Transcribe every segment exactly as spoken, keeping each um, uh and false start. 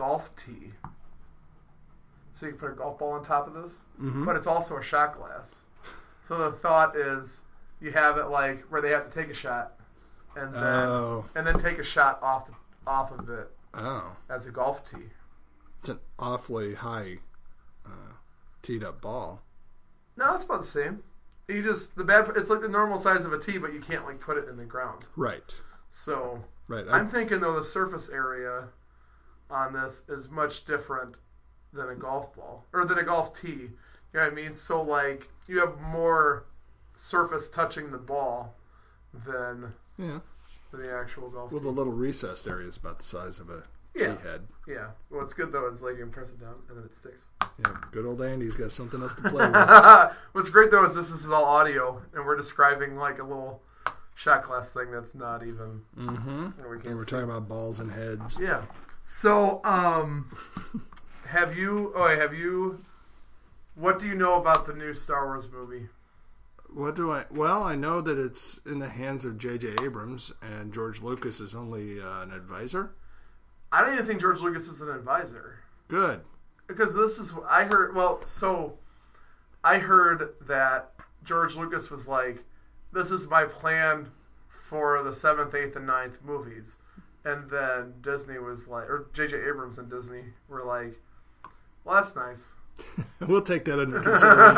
golf tee. So you can put a golf ball on top of this, mm-hmm. but it's also a shot glass. So the thought is you have it like where they have to take a shot, and then oh. and then take a shot off the, off of it oh. as a golf tee. It's an awfully high uh, teed up ball. No, it's about the same. You just the bad. It's like the normal size of a tee, but you can't like put it in the ground. Right. So right. I'm thinking though the surface area on this is much different than a golf ball or than a golf tee. You know what I mean? So like you have more surface touching the ball than yeah than the actual golf. Well, tee. the little recessed area is about the size of a yeah. tee head. Yeah. What's good though is like you can press it down and then it sticks. Yeah. Good old Andy's got something else to play with. What's great though is this is all audio and we're describing like a little shot glass thing that's not even. Mm-hmm. And, we and we're see. talking about balls and heads. Yeah. So, um, have you? Oh, have you? What do you know about the new Star Wars movie? What do I? Well, I know that it's in the hands of J J Abrams, and George Lucas is only uh, an advisor. I don't even think George Lucas is an advisor. Good, because this is I heard. Well, so I heard that George Lucas was like, "This is my plan for the seventh, eighth, and ninth movies," and then Disney was like, or J J Abrams and Disney were like, "Well, that's nice." We'll take that under consideration.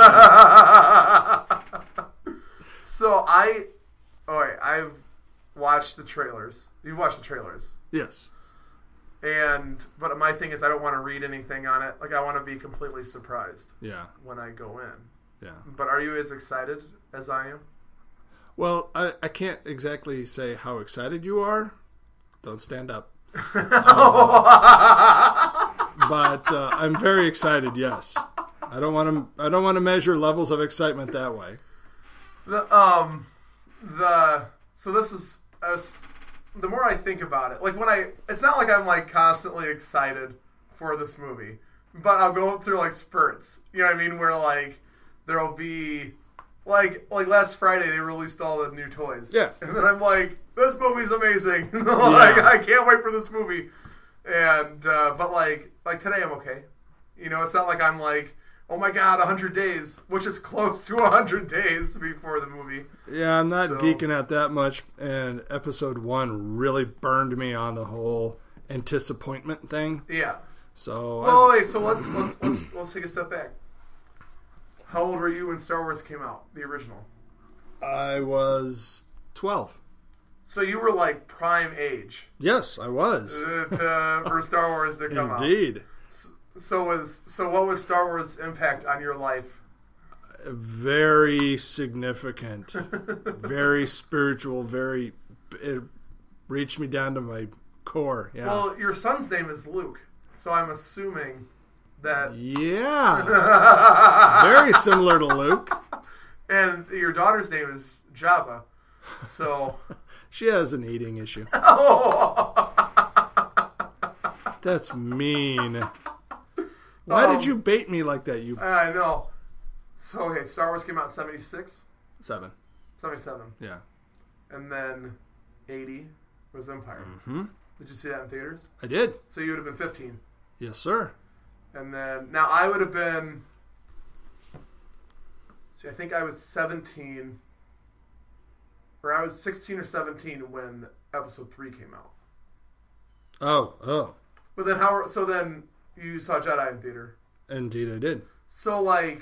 So I, oh wait, I've watched the trailers. You've watched the trailers, yes. And but my thing is, I don't want to read anything on it. Like I want to be completely surprised. Yeah. When I go in. Yeah. But are you as excited as I am? Well, I, I can't exactly say how excited you are. Don't stand up. um, but uh, I'm very excited. Yes, I don't want to. I don't want to measure levels of excitement that way. The um, the so this is as the more I think about it, like when I, it's not like I'm like constantly excited for this movie, but I'll go through like spurts. You know what I mean? Where like there'll be like like last Friday they released all the new toys. Yeah, and then I'm like, this movie's amazing. like yeah. I can't wait for this movie. And uh, but like like today I'm okay. You know, it's not like I'm like, oh my god, one hundred days, which is close to one hundred days before the movie. Yeah, I'm not so. geeking out that much, and episode one really burned me on the whole anticipation thing. Yeah. So well, wait, so let's let's let's let's take a step back. How old were you when Star Wars came out, the original? I was twelve. So you were like prime age. Yes, I was. Uh, for Star Wars to come Indeed. out. Indeed. So was so. What was Star Wars' impact on your life? Very significant, very spiritual. Very, it reached me down to my core. Yeah. Well, your son's name is Luke, so I'm assuming that. Yeah. Very similar to Luke. And your daughter's name is Jabba, so. She has an eating issue. That's mean. Why um, did you bait me like that? You. I know. So, okay, Star Wars came out in seventy-six? Seven. seventy-seven. Yeah. And then eighty was Empire. Mm-hmm. Did you see that in theaters? I did. So you would have been fifteen. Yes, sir. And then, now I would have been, see, I think I was seventeen, or I was sixteen or seventeen when episode three came out. Oh, oh. But then how, so then you saw Jedi in theater. Indeed I did. So like,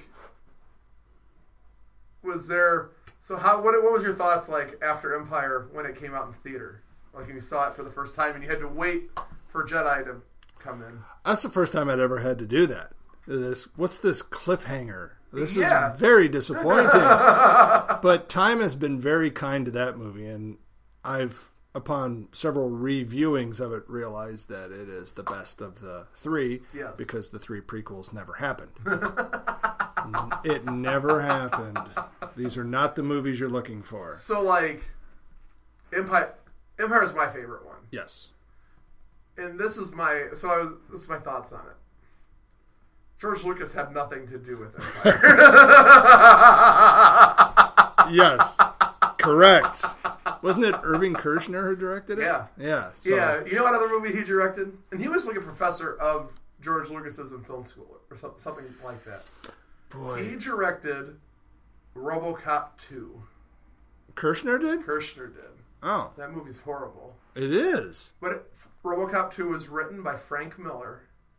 was there, so how, what what was your thoughts like after Empire when it came out in theater? Like when you saw it for the first time and you had to wait for Jedi to come in. That's the first time I'd ever had to do that. This, what's this cliffhanger? This yeah. is very disappointing. But time has been very kind to that movie, and I've, upon several reviewings of it, realized that it is the best of the three. Yes. Because the three prequels never happened. It never happened. These are not the movies you're looking for. So like, Empire, Empire is my favorite one. Yes. And this is my, so I was, this is my thoughts on it. George Lucas had nothing to do with Empire. Yes. Correct. Wasn't it Irving Kershner who directed it? Yeah. Yeah. So. Yeah. You know what other movie he directed? And he was like a professor of George Lucas's in film school or some, something like that. Boy. He directed RoboCop two. Kershner did? Kershner did. Oh. That movie's horrible. It is. But it, RoboCop two was written by Frank Miller.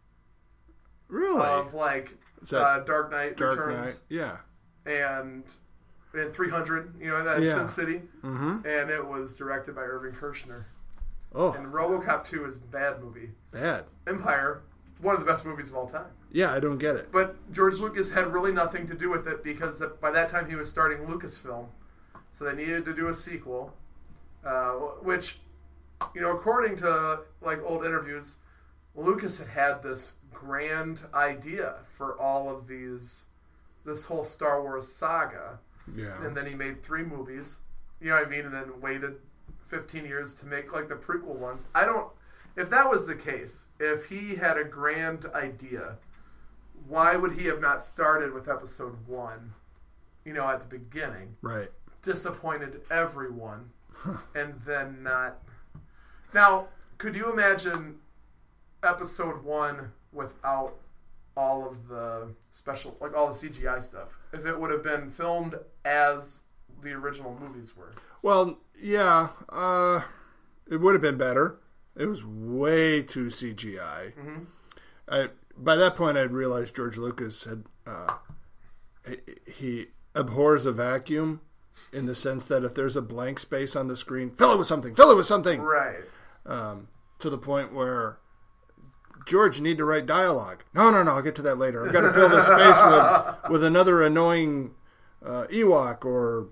Really? Of like uh, Dark Knight Dark Returns. Knight. Yeah. And and three hundred, you know, that Yeah. Sin City. Mm-hmm. And it was directed by Irving Kershner. Oh. And RoboCop two is a bad movie. Bad. Empire, one of the best movies of all time. Yeah, I don't get it. But George Lucas had really nothing to do with it because by that time he was starting Lucasfilm. So they needed to do a sequel, uh, which, you know, according to like old interviews, Lucas had had this grand idea for all of these, this whole Star Wars saga. Yeah. And then he made three movies, you know what I mean, and then waited fifteen years to make like the prequel ones. I don't, if that was the case, if he had a grand idea, why would he have not started with episode one, you know, at the beginning? Right. Disappointed everyone, and then not. Now, could you imagine episode one without all of the special, like all the C G I stuff? If it would have been filmed as the original movies were. Well, yeah, uh, it would have been better. It was way too C G I. Mm-hmm. I, by that point, I'd realized George Lucas had uh, he, he abhors a vacuum in the sense that if there's a blank space on the screen, fill it with something. Fill it with something. Right. Um, to the point where George, you need to write dialogue. No, no, no. I'll get to that later. I've got to fill this space with with another annoying uh, Ewok or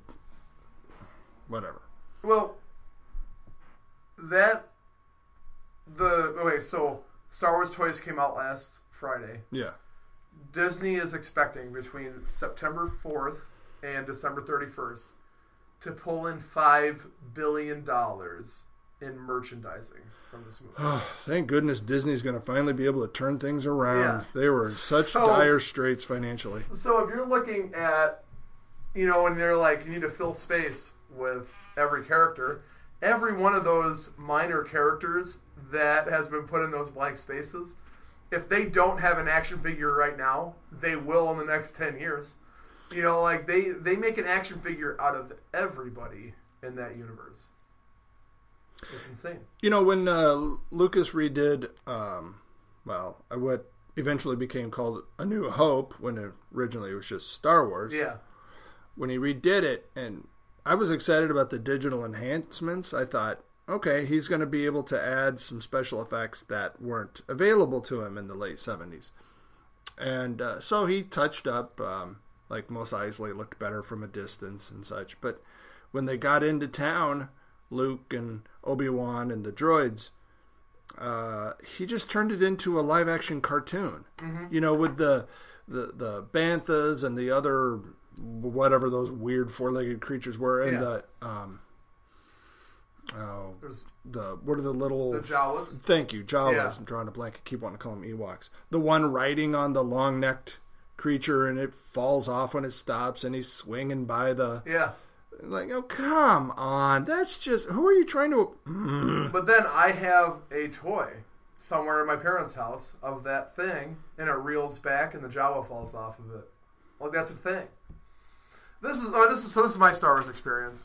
whatever. Well, that the okay. So Star Wars toys came out last Friday. Yeah. Disney is expecting between September fourth and December thirty-first to pull in five billion dollars in merchandising from this movie. Oh, thank goodness Disney's going to finally be able to turn things around. Yeah. They were in such So- dire straits financially. So if you're looking at, you know, when they're like, you need to fill space with every character, every one of those minor characters that has been put in those blank spaces, if they don't have an action figure right now, they will in the next ten years. You know, like they, they make an action figure out of everybody in that universe. It's insane. You know, when uh, Lucas redid, um, well, what eventually became called A New Hope, when it originally it was just Star Wars. Yeah. When he redid it, and I was excited about the digital enhancements, I thought, okay, he's going to be able to add some special effects that weren't available to him in the late seventies. And uh, so he touched up, um, like Mos Eisley looked better from a distance and such. But when they got into town, Luke and Obi-Wan and the droids, uh, he just turned it into a live-action cartoon. Mm-hmm. You know, with the, the the banthas and the other whatever those weird four-legged creatures were, and Yeah. the um, oh, There's the what are the little the Jawas. Thank you, Jawas. Yeah. I'm drawing a blank. I keep wanting to call them Ewoks. The one riding on the long-necked creature, and it falls off when it stops, and he's swinging by the. Yeah. Like, oh, come on. That's just... Who are you trying to... Mm. But then I have a toy somewhere in my parents' house of that thing, and it reels back, and the Jawa falls off of it. Like, that's a thing. This is... Oh, this is so this is my Star Wars experience.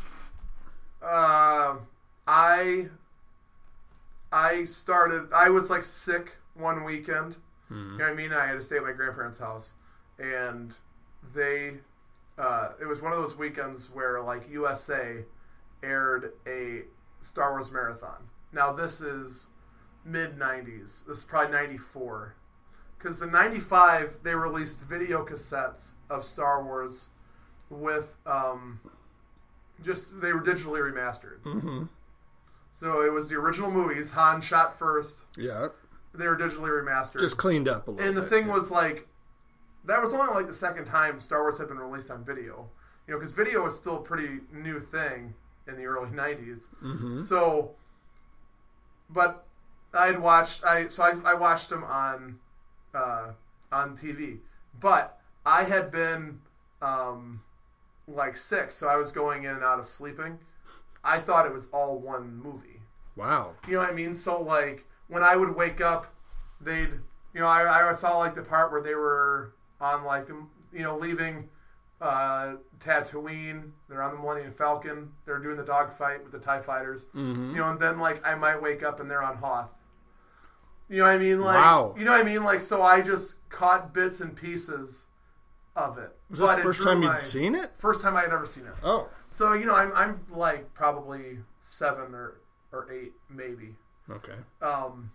Uh, I... I started... I was, like, sick one weekend. Mm. You know what I mean? I had to stay at my grandparents' house. And they... Uh, it was one of those weekends where, like, U S A aired a Star Wars marathon. Now, this is mid nineties. This is probably ninety-four. Because in ninety-five, they released video cassettes of Star Wars with, um, just, they were digitally remastered. Mm-hmm. So it was the original movies. Han shot first. Yeah. They were digitally remastered. Just cleaned up a little And the bit, thing yeah. was, like, that was only like the second time Star Wars had been released on video. You know, because video was still a pretty new thing in the early nineties. Mm-hmm. So, but I had watched, I so I, I watched them on uh, on T V. But I had been um, like sick, so I was going in and out of sleeping. I thought it was all one movie. Wow. You know what I mean? So, like, when I would wake up, they'd, you know, I, I saw, like, the part where they were on, like, the, you know, leaving uh, Tatooine. They're on the Millennium Falcon. They're doing the dogfight with the TIE fighters. Mm-hmm. You know, and then, like, I might wake up and they're on Hoth. You know what I mean? Like, wow. You know what I mean? Like, so I just caught bits and pieces of it. Was this the first time you'd seen it? First time I had ever seen it. Oh. So, you know, I'm, I'm like, probably seven or, or eight, maybe. Okay. Um,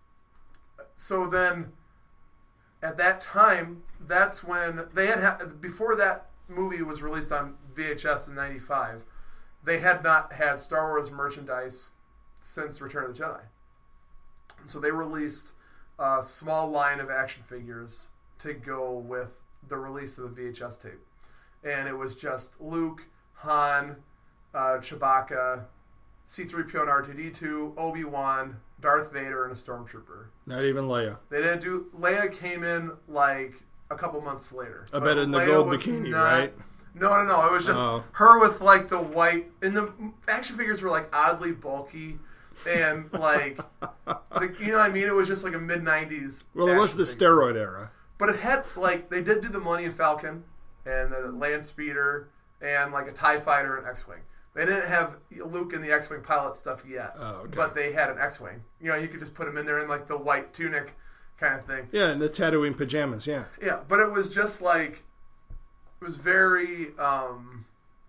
so then, at that time, that's when they had, ha- before that movie was released on V H S in ninety-five, they had not had Star Wars merchandise since Return of the Jedi. So they released a small line of action figures to go with the release of the V H S tape. And it was just Luke, Han, uh, Chewbacca, C three P O and R two D two, Obi-Wan, Darth Vader, and a Stormtrooper. Not even Leia. They didn't do... Leia came in, like, a couple months later. I bet in the Leia gold was bikini, not, right? No, no, no. It was just oh. her with, like, the white... And the action figures were, like, oddly bulky. And, like... the, you know what I mean? It was just, like, a mid-nineties Well, it was the figure. steroid era. But it had, like... They did do the Millennium Falcon and the Land Speeder and, like, a TIE Fighter and X-Wing. They didn't have Luke and the X-Wing pilot stuff yet, oh, okay. but they had an X-Wing. You know, you could just put him in there in, like, the white tunic kind of thing. Yeah, and the Tatooine pajamas, yeah. Yeah, but it was just, like, it was very, um,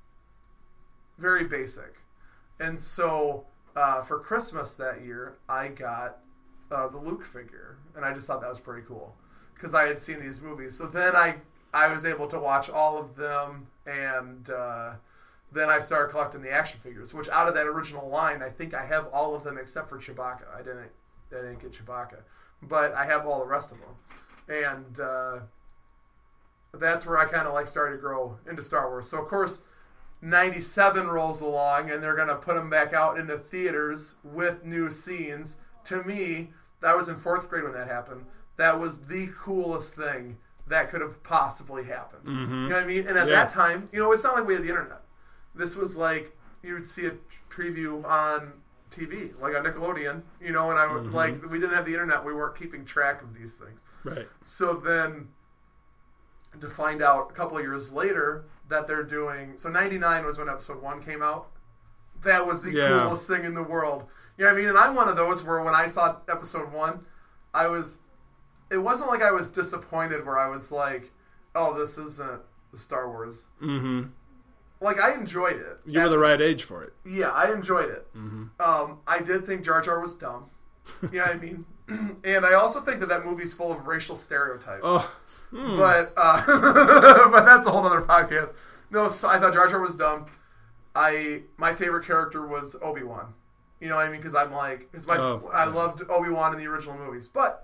very basic. And so, uh, for Christmas that year, I got uh, the Luke figure, and I just thought that was pretty cool, because I had seen these movies. So then I, I was able to watch all of them, and... Uh, Then I started collecting the action figures, which out of that original line, I think I have all of them except for Chewbacca. I didn't, I didn't get Chewbacca, but I have all the rest of them, and uh, that's where I kind of like started to grow into Star Wars. So of course, ninety-seven rolls along, and they're gonna put them back out into theaters with new scenes. To me, I was in fourth grade when that happened. That was the coolest thing that could have possibly happened. Mm-hmm. You know what I mean? And at Yeah. that time, you know, it's not like we had the internet. This was like, you would see a preview on T V, like on Nickelodeon, you know, and I would, mm-hmm. like, we didn't have the internet, we weren't keeping track of these things. Right. So then, to find out a couple of years later that they're doing, so ninety-nine was when episode one came out. That was the yeah. coolest thing in the world. You know what I mean? And I'm one of those where when I saw episode one, I was, it wasn't like I was disappointed where I was like, oh, this isn't Star Wars. Mm-hmm. Like, I enjoyed it. You were the right age for it. Yeah, I enjoyed it. Mm-hmm. Um, I did think Jar Jar was dumb. You know what I mean? And I also think that that movie's full of racial stereotypes. Oh. Mm. But, uh, but that's a whole other podcast. No, so I thought Jar Jar was dumb. I My favorite character was Obi-Wan. You know what I mean? Because I'm like, cause my, oh, I yeah. loved Obi-Wan in the original movies. But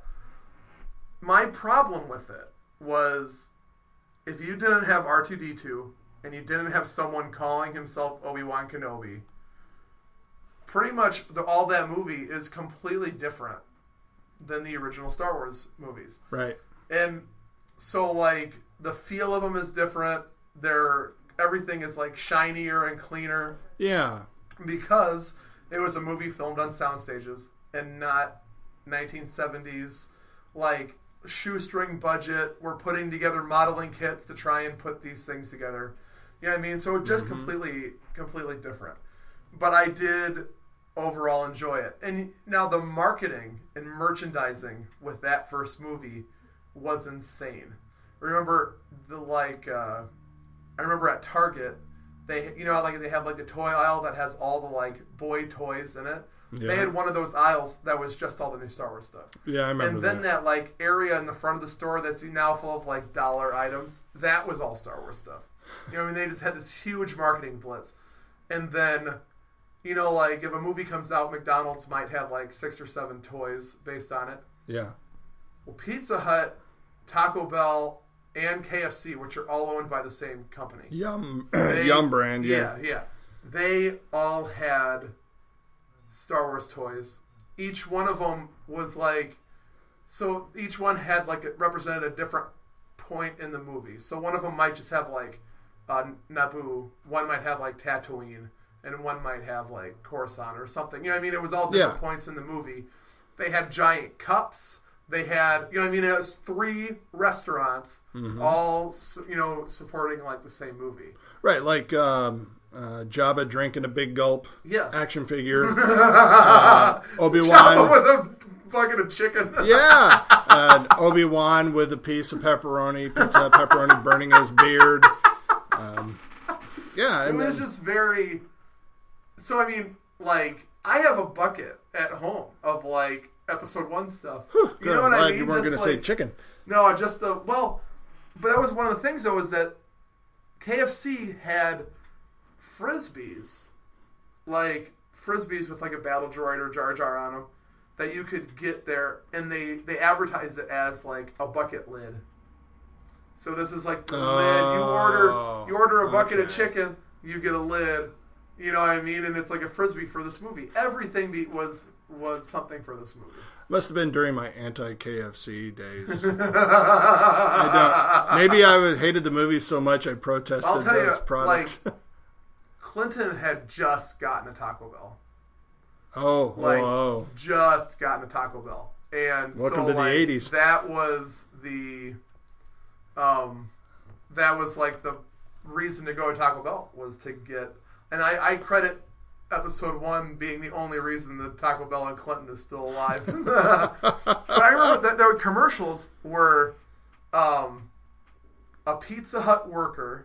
my problem with it was if you didn't have R two D two and you didn't have someone calling himself Obi-Wan Kenobi, pretty much the, all that movie is completely different than the original Star Wars movies. Right. And so, like, the feel of them is different. They're, everything is, like, shinier and cleaner. Yeah. Because it was a movie filmed on sound stages and not nineteen seventies, like, shoestring budget. We're putting together modeling kits to try and put these things together. You know what I mean? So it just mm-hmm. completely, completely different. But I did overall enjoy it. And now the marketing and merchandising with that first movie was insane. Remember the like, uh, I remember at Target, they you know like they have like the toy aisle that has all the like boy toys in it. Yeah. They had one of those aisles that was just all the new Star Wars stuff. Yeah, I remember. And then that. that like area in the front of the store that's now full of like dollar items, that was all Star Wars stuff. You know, what I mean, they just had this huge marketing blitz. And then, you know, like if a movie comes out, McDonald's might have like six or seven toys based on it. Yeah. Well, Pizza Hut, Taco Bell, and K F C, which are all owned by the same company. Yum, they, Yum brand, yeah. Yeah, yeah. They all had Star Wars toys. Each one of them was like, so each one had like, it represented a different point in the movie. So one of them might just have like uh, Naboo, one might have like Tatooine, and one might have like Coruscant or something. You know what I mean? It was all different Yeah. points in the movie. They had giant cups. They had, you know what I mean? It was three restaurants, Mm-hmm. all, you know, supporting like the same movie. Right, like um, uh, Jabba drinking a big gulp. Yes. Action figure. uh, Obi-Wan. Jabba with a bucket of chicken. Yeah. And Obi-Wan with a piece of pepperoni, pizza pepperoni burning his beard. Um, yeah. It And was then, just very. So I mean, like I have a bucket at home of like episode one stuff. whew, You good, know what I'm I glad mean? you weren't going Just to say like- chicken. No, just the well, but that was one of the things though was that K F C had frisbees, like frisbees with like a battle droid or Jar Jar on them that you could get there, and they they advertised it as like a bucket lid. So this is like the Oh, lid. You order you order a bucket of okay. chicken, you get a lid. You know what I mean? And it's like a frisbee for this movie. Everything be, was was something for this movie. Must have been during my anti-K F C days. I don't, maybe I was, hated the movie so much I protested I'll tell those you, products. like, Clinton had just gotten a Taco Bell. oh, Like, oh, just gotten a Taco Bell. And Welcome so, to the like, eighties. That was the, um, that was like the reason to go to Taco Bell was to get, and I, I credit episode one being the only reason that Taco Bell and Clinton is still alive. But I remember that there were commercials where, um, a Pizza Hut worker,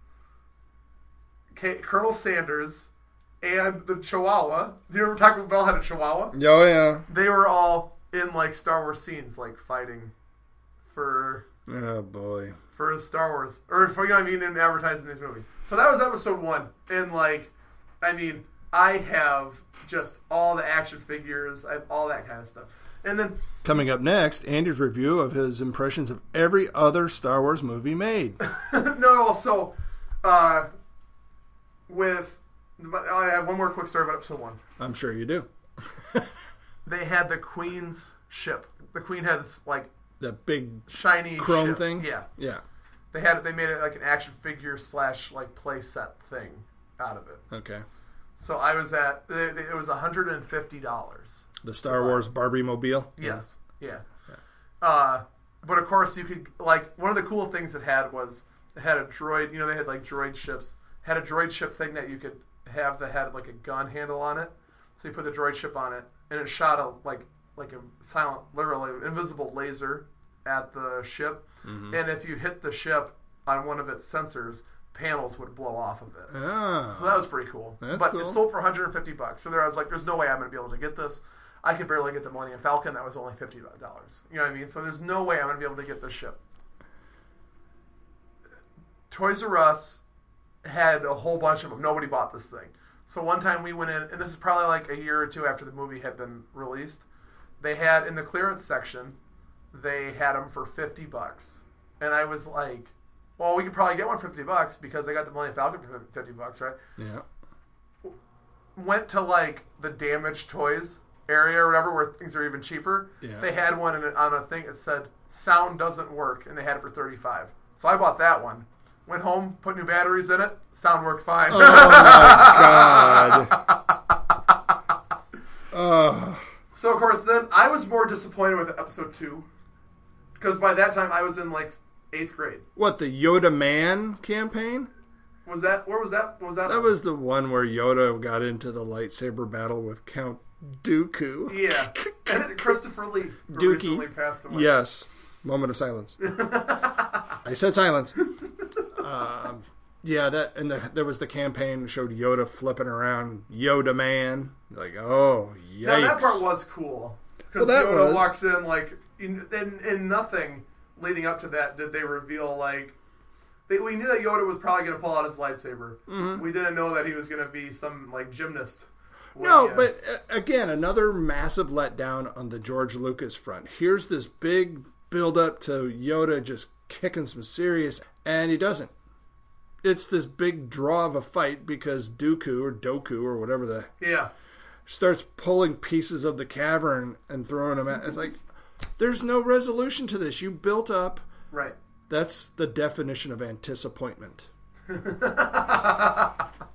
K- Colonel Sanders, and the Chihuahua. Do you remember Taco Bell had a Chihuahua? oh yeah. They were all in like Star Wars scenes, like fighting for Oh boy. for Star Wars, or for, you know what I mean, in advertising this movie. So that was episode one, and like, I mean, I have just all the action figures, I have all that kind of stuff, and then Coming up next, Andy's review of his impressions of every other Star Wars movie made. no, so uh, with I have one more quick story about episode one. I'm sure you do. They had the Queen's ship. The Queen had this like That big shiny chrome ship. thing? Yeah. Yeah. They had it. They made it like an action figure slash like play set thing out of it. Okay. So I was at. It it was one hundred and fifty dollars. The Star Wars Barbie mobile? Yes. Yeah. Uh, but of course, you could like one of the cool things it had was it had a droid. You know, they had like droid ships. Had a droid ship thing that you could have that had like a gun handle on it. So you put the droid ship on it, and it shot a like like a silent, literally invisible laser at the ship. Mm-hmm. And if you hit the ship on one of its sensors, panels would blow off of it. Ah. So that was pretty cool. That's but cool. it sold for one hundred fifty bucks. So there I was like, there's no way I'm going to be able to get this. I could barely get the Millennium Falcon. That was only fifty dollars. You know what I mean? So there's no way I'm going to be able to get this ship. Toys R Us had a whole bunch of them. Nobody bought this thing. So one time we went in, and this is probably like a year or two after the movie had been released. They had, in the clearance section, they had them for fifty bucks. And I was like, well, we could probably get one for fifty bucks because I got the Millennium Falcon for fifty bucks, right? Yeah. Went to like the damaged toys area or whatever where things are even cheaper. Yeah. They had one in a, on a thing that said sound doesn't work, and they had it for thirty-five. So I bought that one. Went home, put new batteries in it. Sound worked fine. Oh my god. Oh. So of course, then I was more disappointed with episode two because by that time I was in like eighth grade. What, the Yoda Man campaign? Was that where was that? Was that? That was the one where Yoda got into the lightsaber battle with Count Dooku. Yeah, and Christopher Lee who Dookie. recently passed away. Yes. Moment of silence. I said silence. Um, yeah, that and the, there was the campaign that showed Yoda flipping around Yoda Man. Like, oh, yikes. Now that part was cool because Well, that Yoda was. walks in like in, in, in nothing leading up to that did they reveal like they, we knew that Yoda was probably going to pull out his lightsaber. Mm-hmm. We didn't know that he was going to be some like gymnast. No, Yeah. but uh, again, another massive letdown on the George Lucas front. Here's this big build up to Yoda just kicking some serious, and he doesn't. It's this big draw of a fight because Dooku or Doku or whatever the yeah. starts pulling pieces of the cavern and throwing them at. It's like there's no resolution to this. You built up. Right. That's the definition of anticipation.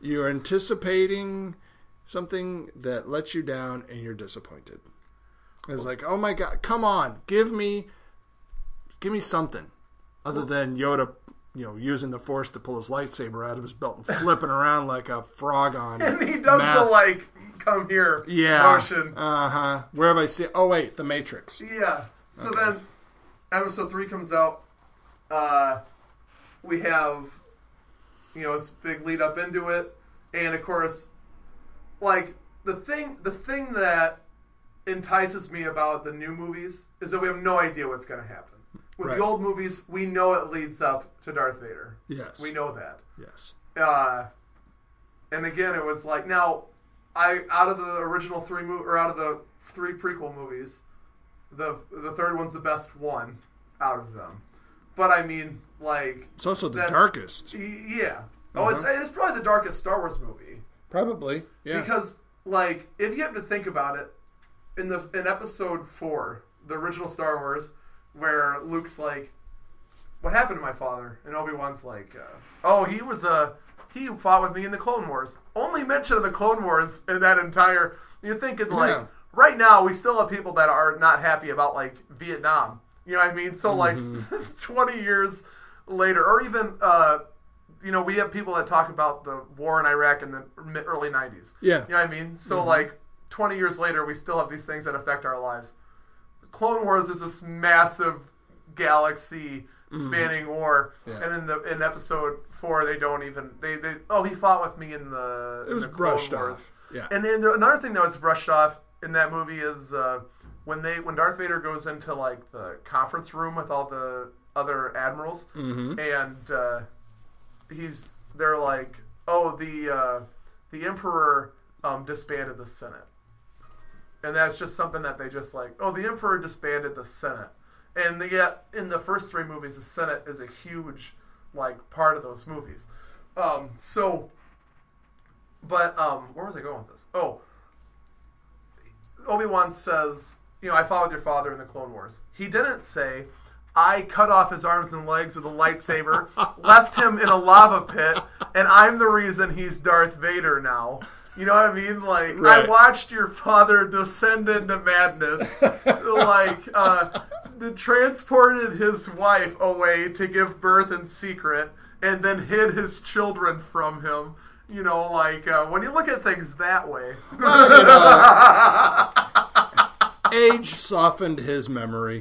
You're anticipating something that lets you down, and you're disappointed. It's like, oh my god, come on, give me, give me something other than Yoda, you know, using the Force to pull his lightsaber out of his belt and flipping around like a frog on. And he does math. the like, come here yeah. motion. Uh huh. Where have I seen? Oh wait, The Matrix. Yeah. So okay. then, episode three comes out. Uh, we have, you know, this big lead up into it, and of course, like the thing, the thing that entices me about the new movies is that we have no idea what's going to happen. With right. the old movies, we know it leads up to Darth Vader. Yes, we know that. Yes. Uh, and again, it was like now, I out of the original three mo- or out of the three prequel movies, the the third one's the best one out of them. But I mean, like it's also the darkest. Yeah. Oh, uh-huh. it's it's probably the darkest Star Wars movie. Probably. Yeah. Because like if you have to think about it, in the in Episode Four, the original Star Wars, where Luke's like, "What happened to my father?" and Obi-Wan's like, uh, "Oh, he was a uh, he fought with me in the Clone Wars." Only mention of the Clone Wars in that entire. You're thinking like, yeah. right now we still have people that are not happy about like Vietnam. You know what I mean? So, like, mm-hmm. twenty years later, or even, uh, you know, we have people that talk about the war in Iraq in the early nineties. Yeah. You know what I mean? So, mm-hmm. like, twenty years later, we still have these things that affect our lives. The Clone Wars is this massive galaxy-spanning mm-hmm. war. Yeah. And in the in episode four, they don't even, they, they oh, he fought with me in the, it in was the brushed Clone Wars. Off. Yeah. And then another thing that was brushed off in that movie is, uh, When they when Darth Vader goes into like the conference room with all the other admirals, mm-hmm. and uh, he's they're like, oh, the uh, the Emperor um, disbanded the Senate, and that's just something that they just like, oh, the Emperor disbanded the Senate, and the, yet in the first three movies, the Senate is a huge like part of those movies. Um, so, but um, where was I going with this? Oh, Obi-Wan says, you know, I fought with your father in the Clone Wars. He didn't say, I cut off his arms and legs with a lightsaber, left him in a lava pit, and I'm the reason he's Darth Vader now. You know what I mean? Like, right. I watched your father descend into madness. like, uh, transported his wife away to give birth in secret, and then hid his children from him. You know, like, uh, when you look at things that way. Well, you know, age softened his memory.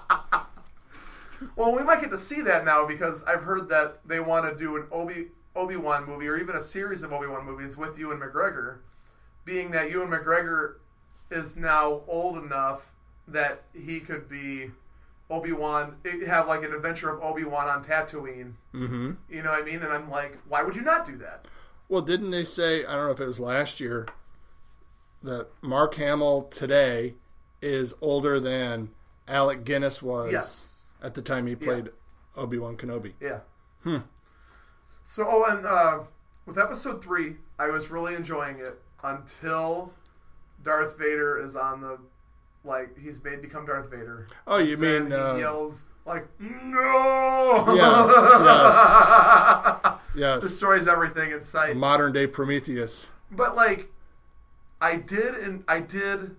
Well, we might get to see that now because I've heard that they want to do an Obi, Obi-Wan movie or even a series of Obi-Wan movies with Ewan McGregor, being that Ewan McGregor is now old enough that he could be Obi-Wan, have like an adventure of Obi-Wan on Tatooine. Mm-hmm. You know what I mean? And I'm like, why would you not do that? Well, didn't they say, I don't know if it was last year, that Mark Hamill today is older than Alec Guinness was yes. at the time he played yeah. Obi-Wan Kenobi. Yeah. Hmm. So, oh, and uh, with episode three, I was really enjoying it until Darth Vader is on the, like, he's made become Darth Vader. Oh, you then mean... he Uh, yells, like, no! Yes, yes. Yes. Destroys everything in sight. Modern day Prometheus. But, like, I did, and I did...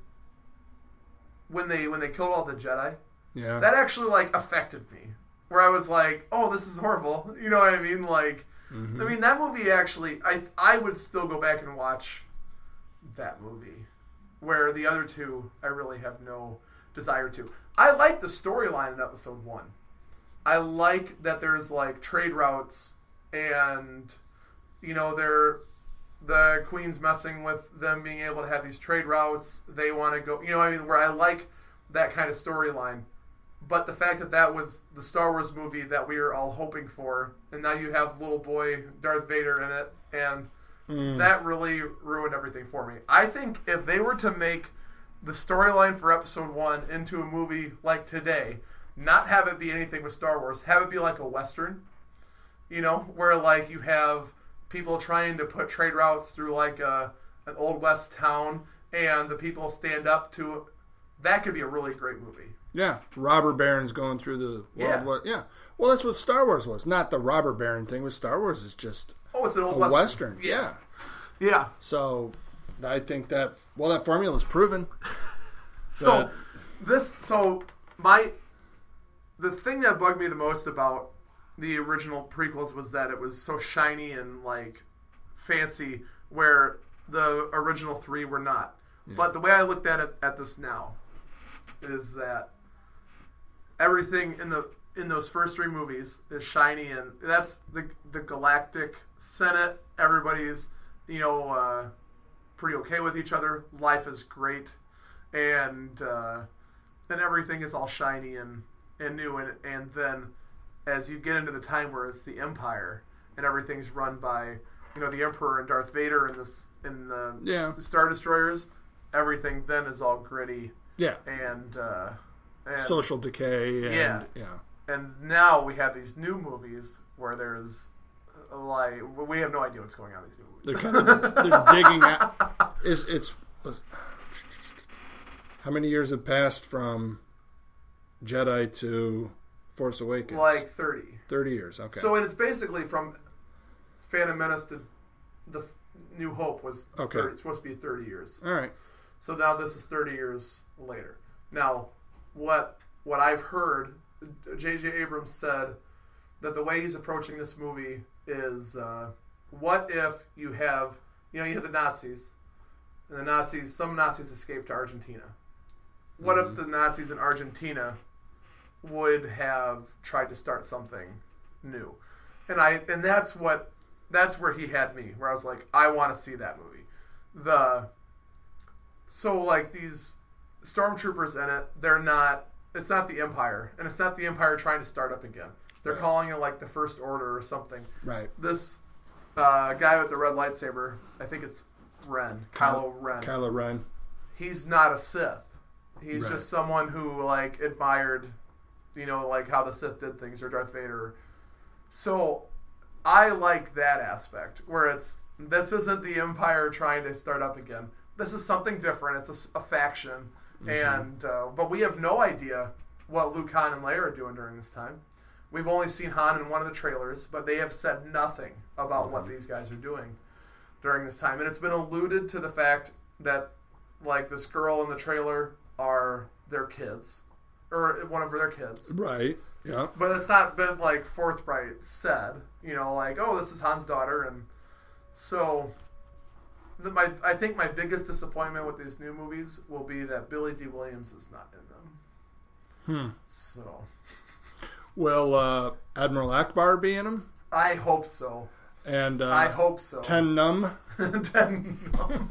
When they when they killed all the Jedi, yeah, that actually like affected me. Where I was like, "Oh, this is horrible." You know what I mean? Like, mm-hmm. I mean that movie actually. I I would still go back and watch that movie. Where the other two, I really have no desire to. I like the storyline in episode one. I like that there's like trade routes, and you know they're. The Queen's messing with them being able to have these trade routes. They want to go, you know what I mean? Where I like that kind of storyline. But the fact that that was the Star Wars movie that we were all hoping for, and now you have little boy Darth Vader in it, and mm. that really ruined everything for me. I think if they were to make the storyline for episode one into a movie like today, not have it be anything with Star Wars, have it be like a Western, you know, where like you have people trying to put trade routes through like a, an old west town, and the people stand up to that could be a really great movie. Yeah, robber barons going through the world. Yeah. War. Yeah. Well, that's what Star Wars was. Not the robber baron thing. With Star Wars is just oh, it's an old a western. western. Yeah. yeah. Yeah. So I think that, well, that formula is proven. So But- this, so my, the thing that bugged me the most about the original prequels was that it was so shiny and like fancy, where the original three were not. Yeah. But the way I looked at it at this now is that everything in the in those first three movies is shiny, and that's the the galactic Senate. Everybody's, you know, uh, pretty okay with each other. Life is great, and uh, then everything is all shiny and, and new. And and then as you get into the time where it's the Empire and everything's run by, you know, the Emperor and Darth Vader and this in the, yeah. the Star Destroyers, everything then is all gritty. Yeah. And, uh, and social decay. And, yeah. Yeah. And now we have these new movies where there's like we have no idea what's going on in these new movies. They're kind of they're digging at. It's, it's how many years have passed from Jedi to Force Awakens? Like thirty. Thirty years. Okay. So it's basically from Phantom Menace to the New Hope was okay. thirty, it's supposed to be thirty years. All right. So now this is thirty years later. Now, what what I've heard, J J Abrams said that the way he's approaching this movie is, uh, what if you have, you know, you have the Nazis, and the Nazis, some Nazis escaped to Argentina. What mm-hmm. if the Nazis in Argentina would have tried to start something new? And I and that's what that's where he had me, where I was like, I want to see that movie. The so like these stormtroopers in it, they're not. It's not the Empire, and it's not the Empire trying to start up again. They're right. calling it like the First Order or something. Right. This uh, guy with the red lightsaber, I think it's Ren, Kylo Ren. Kylo Ren. He's not a Sith. He's right. just someone who like admired, you know, like how the Sith did things, or Darth Vader. So I like that aspect where it's this isn't the Empire trying to start up again. This is something different. It's a, a faction. Mm-hmm. And uh, but we have no idea what Luke, Han, and Leia are doing during this time. We've only seen Han in one of the trailers, but they have said nothing about mm-hmm. what these guys are doing during this time. And it's been alluded to the fact that, like, this girl in the trailer are their kids, or one of their kids. Right. Yeah. But it's not been like forthright said. You know, like, oh, this is Han's daughter, and so. The, my, I think my biggest disappointment with these new movies will be that Billy D. Williams is not in them. Hmm. So, will uh, Admiral Akbar be in them? I hope so. And uh, I hope so. Ten Num. Ten Num.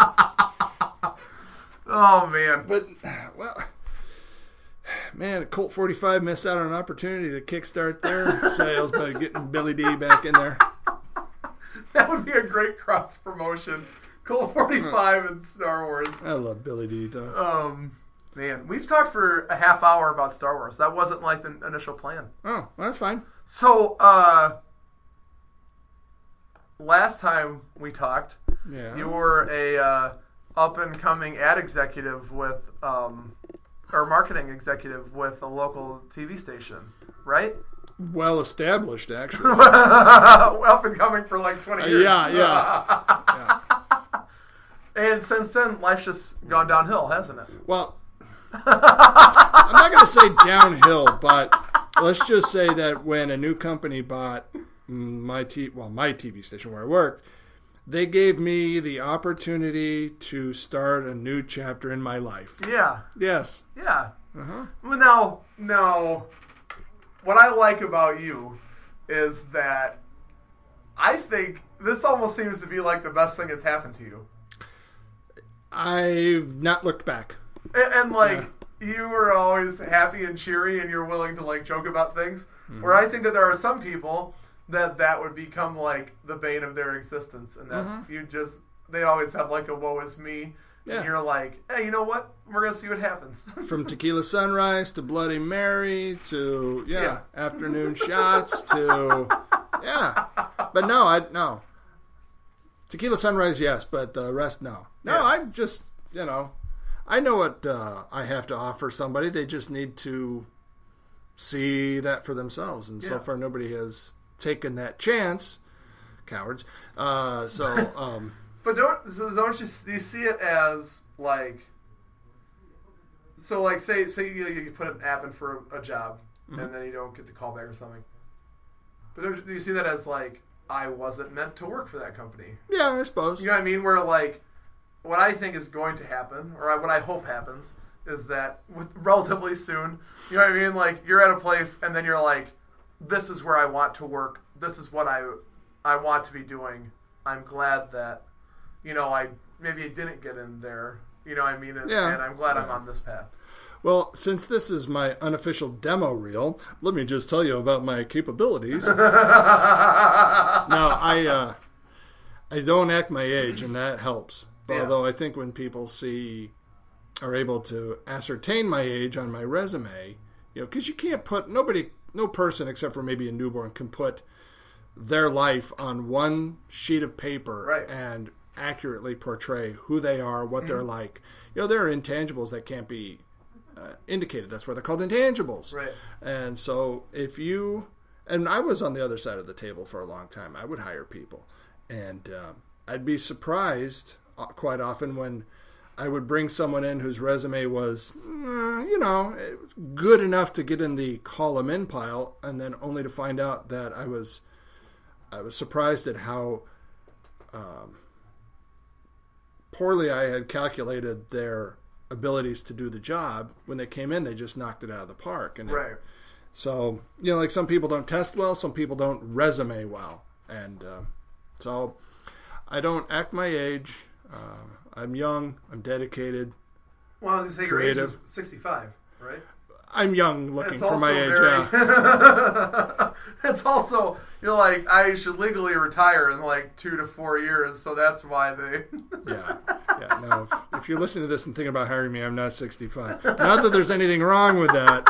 Oh man! But well, man, Colt forty-five missed out on an opportunity to kickstart their sales by getting Billy D. back in there. That would be a great cross promotion. Colt forty-five and Star Wars. I love Billy D. though. Um, man, we've talked for a half hour about Star Wars. That wasn't like the initial plan. Oh, well, that's fine. So, uh, last time we talked, yeah. you were a uh, up and coming ad executive with, um, or marketing executive with a local T V station, right? Well established, actually. Up and coming for like twenty years. Uh, yeah, yeah. yeah. And since then, life's just gone downhill, hasn't it? Well, I'm not going to say downhill, but let's just say that when a new company bought my t- well my T V station where I worked, they gave me the opportunity to start a new chapter in my life. Yeah. Yes. Yeah. Uh-huh. Well, now, now, what I like about you is that I think this almost seems to be like the best thing that's happened to you. I've not looked back. And, and like, yeah. you were always happy and cheery and you're willing to, like, joke about things. Mm-hmm. Where I think that there are some people that that would become, like, the bane of their existence. And that's, mm-hmm. you just, they always have, like, a woe is me. Yeah. And you're like, hey, you know what? We're going to see what happens. From Tequila Sunrise to Bloody Mary to, yeah, yeah. afternoon shots to, yeah. But no, I, no. Tequila Sunrise, yes, but the rest, no. No, yeah. I just, you know, I know what uh, I have to offer somebody. They just need to see that for themselves. And yeah. so far, nobody has taken that chance. Cowards. Uh, so, um, But don't so don't you, you see it as like so like say say you, you put an app in for a, a job mm-hmm. and then you don't get the call back or something. But don't you see that as like I wasn't meant to work for that company? Yeah, I suppose. You know what I mean? Where like what I think is going to happen, or what I hope happens, is that with relatively soon, you know what I mean? Like you're at a place and then you're like, this is where I want to work. This is what I I want to be doing. I'm glad that. You know, I maybe I didn't get in there. You know what I mean? And, yeah. and I'm glad yeah. I'm on this path. Well, since this is my unofficial demo reel, let me just tell you about my capabilities. Now, I uh, I don't act my age, and that helps. Yeah. Although I think when people see, are able to ascertain my age on my resume, you know, because you can't put, nobody, no person except for maybe a newborn can put their life on one sheet of paper right. and accurately portray who they are, what mm-hmm. they're like. You know, there are intangibles that can't be uh, indicated. That's why they're called intangibles. Right. And so if you, and I was on the other side of the table for a long time. I would hire people. And um, I'd be surprised uh, quite often when I would bring someone in whose resume was, uh, you know, good enough to get in the call them in pile, and then only to find out that I was, I was surprised at how um, poorly I had calculated their abilities to do the job. When they came in, they just knocked it out of the park. And right. It, so, you know, like some people don't test well, some people don't resume well. And uh, so I don't act my age. Uh, I'm young. I'm dedicated. Well, I was going to say your age is sixty-five, right? I'm young looking That's for my age, very... yeah. It's also, you're like, I should legally retire in like two to four years, so that's why they... yeah. Yeah. No, if, if you're listening to this and thinking about hiring me, I'm not sixty-five. Not that there's anything wrong with that,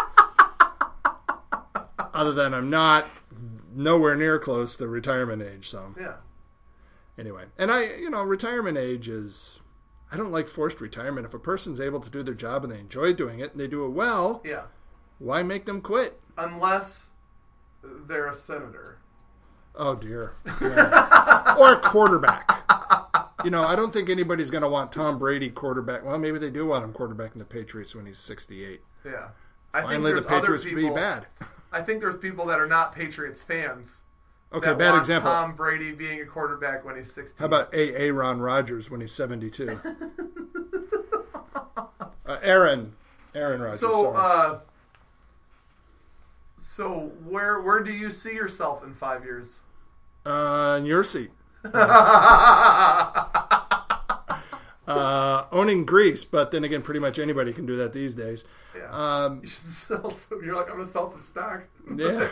other than I'm not nowhere near close to retirement age, so... Yeah. Anyway, and I, you know, retirement age is... I don't like forced retirement. If a person's able to do their job and they enjoy doing it and they do it well, yeah, why make them quit? Unless they're a senator. Oh, dear. Yeah. Or a quarterback. You know, I don't think anybody's going to want Tom Brady quarterback. Well, maybe they do want him quarterbacking the Patriots when he's sixty-eight. Yeah. I Finally, think the Patriots would be bad. I think there's people that are not Patriots fans. Okay, that bad want example. Tom Brady being a quarterback when he's sixty. How about A. Aaron Rodgers when he's seventy-two? uh, Aaron. Aaron Rodgers. So, uh, so where where do you see yourself in five years? Uh, in your seat. Uh, owning Greece, but then again, pretty much anybody can do that these days. Yeah. Um, you should sell some, you're like, I'm going to sell some stock. Yeah.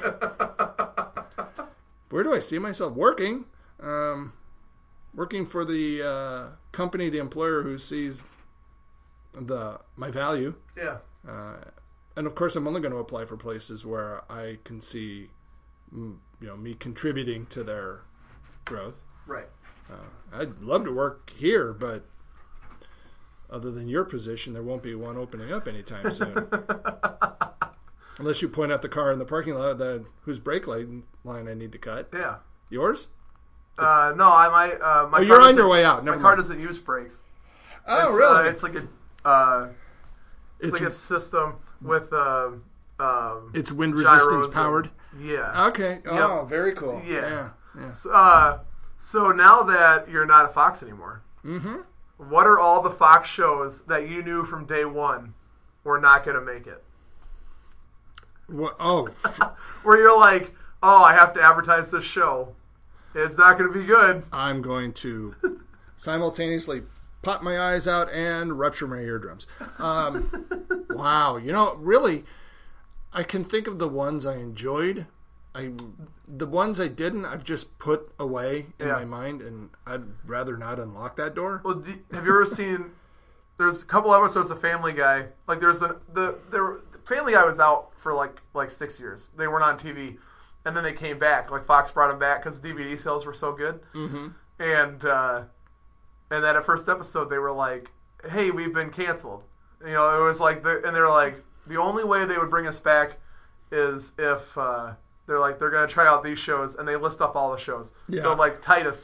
Where do I see myself working? Um, working for the uh, company, the employer who sees the my value. Yeah. Uh, and of course, I'm only going to apply for places where I can see, you know, me contributing to their growth. Right. Uh, I'd love to work here, but other than your position, there won't be one opening up anytime soon. Unless you point out the car in the parking lot that whose brake line I need to cut. Yeah. Yours? Uh, no, I might. Uh, my oh, car you're on your way out. Never my car mind. doesn't use brakes. Oh, it's, really? Uh, it's like a. Uh, it's, it's like a system with. Uh, um, it's wind resistance powered. And, yeah. Okay. Oh, yep. Very cool. Yeah. Yeah. yeah. So, uh, so now that you're not a Fox anymore, mm-hmm. what are all the Fox shows that you knew from day one were not going to make it? What? Oh. Where you're like, oh, I have to advertise this show. It's not going to be good. I'm going to simultaneously pop my eyes out and rupture my eardrums. Um, wow. You know, really, I can think of the ones I enjoyed. I the ones I didn't, I've just put away in yeah. my mind, and I'd rather not unlock that door. Well, do, have you ever seen? There's a couple episodes of Family Guy. Like there's the the there Family Guy was out for like like six years. They weren't on T V, and then they came back. Like Fox brought them back because D V D sales were so good. Mm-hmm. And uh, and then at first episode they were like, "Hey, we've been canceled." You know, it was like, the, and they're like, the only way they would bring us back is if uh, they're like they're gonna try out these shows, and they list off all the shows. Yeah. So like Titus,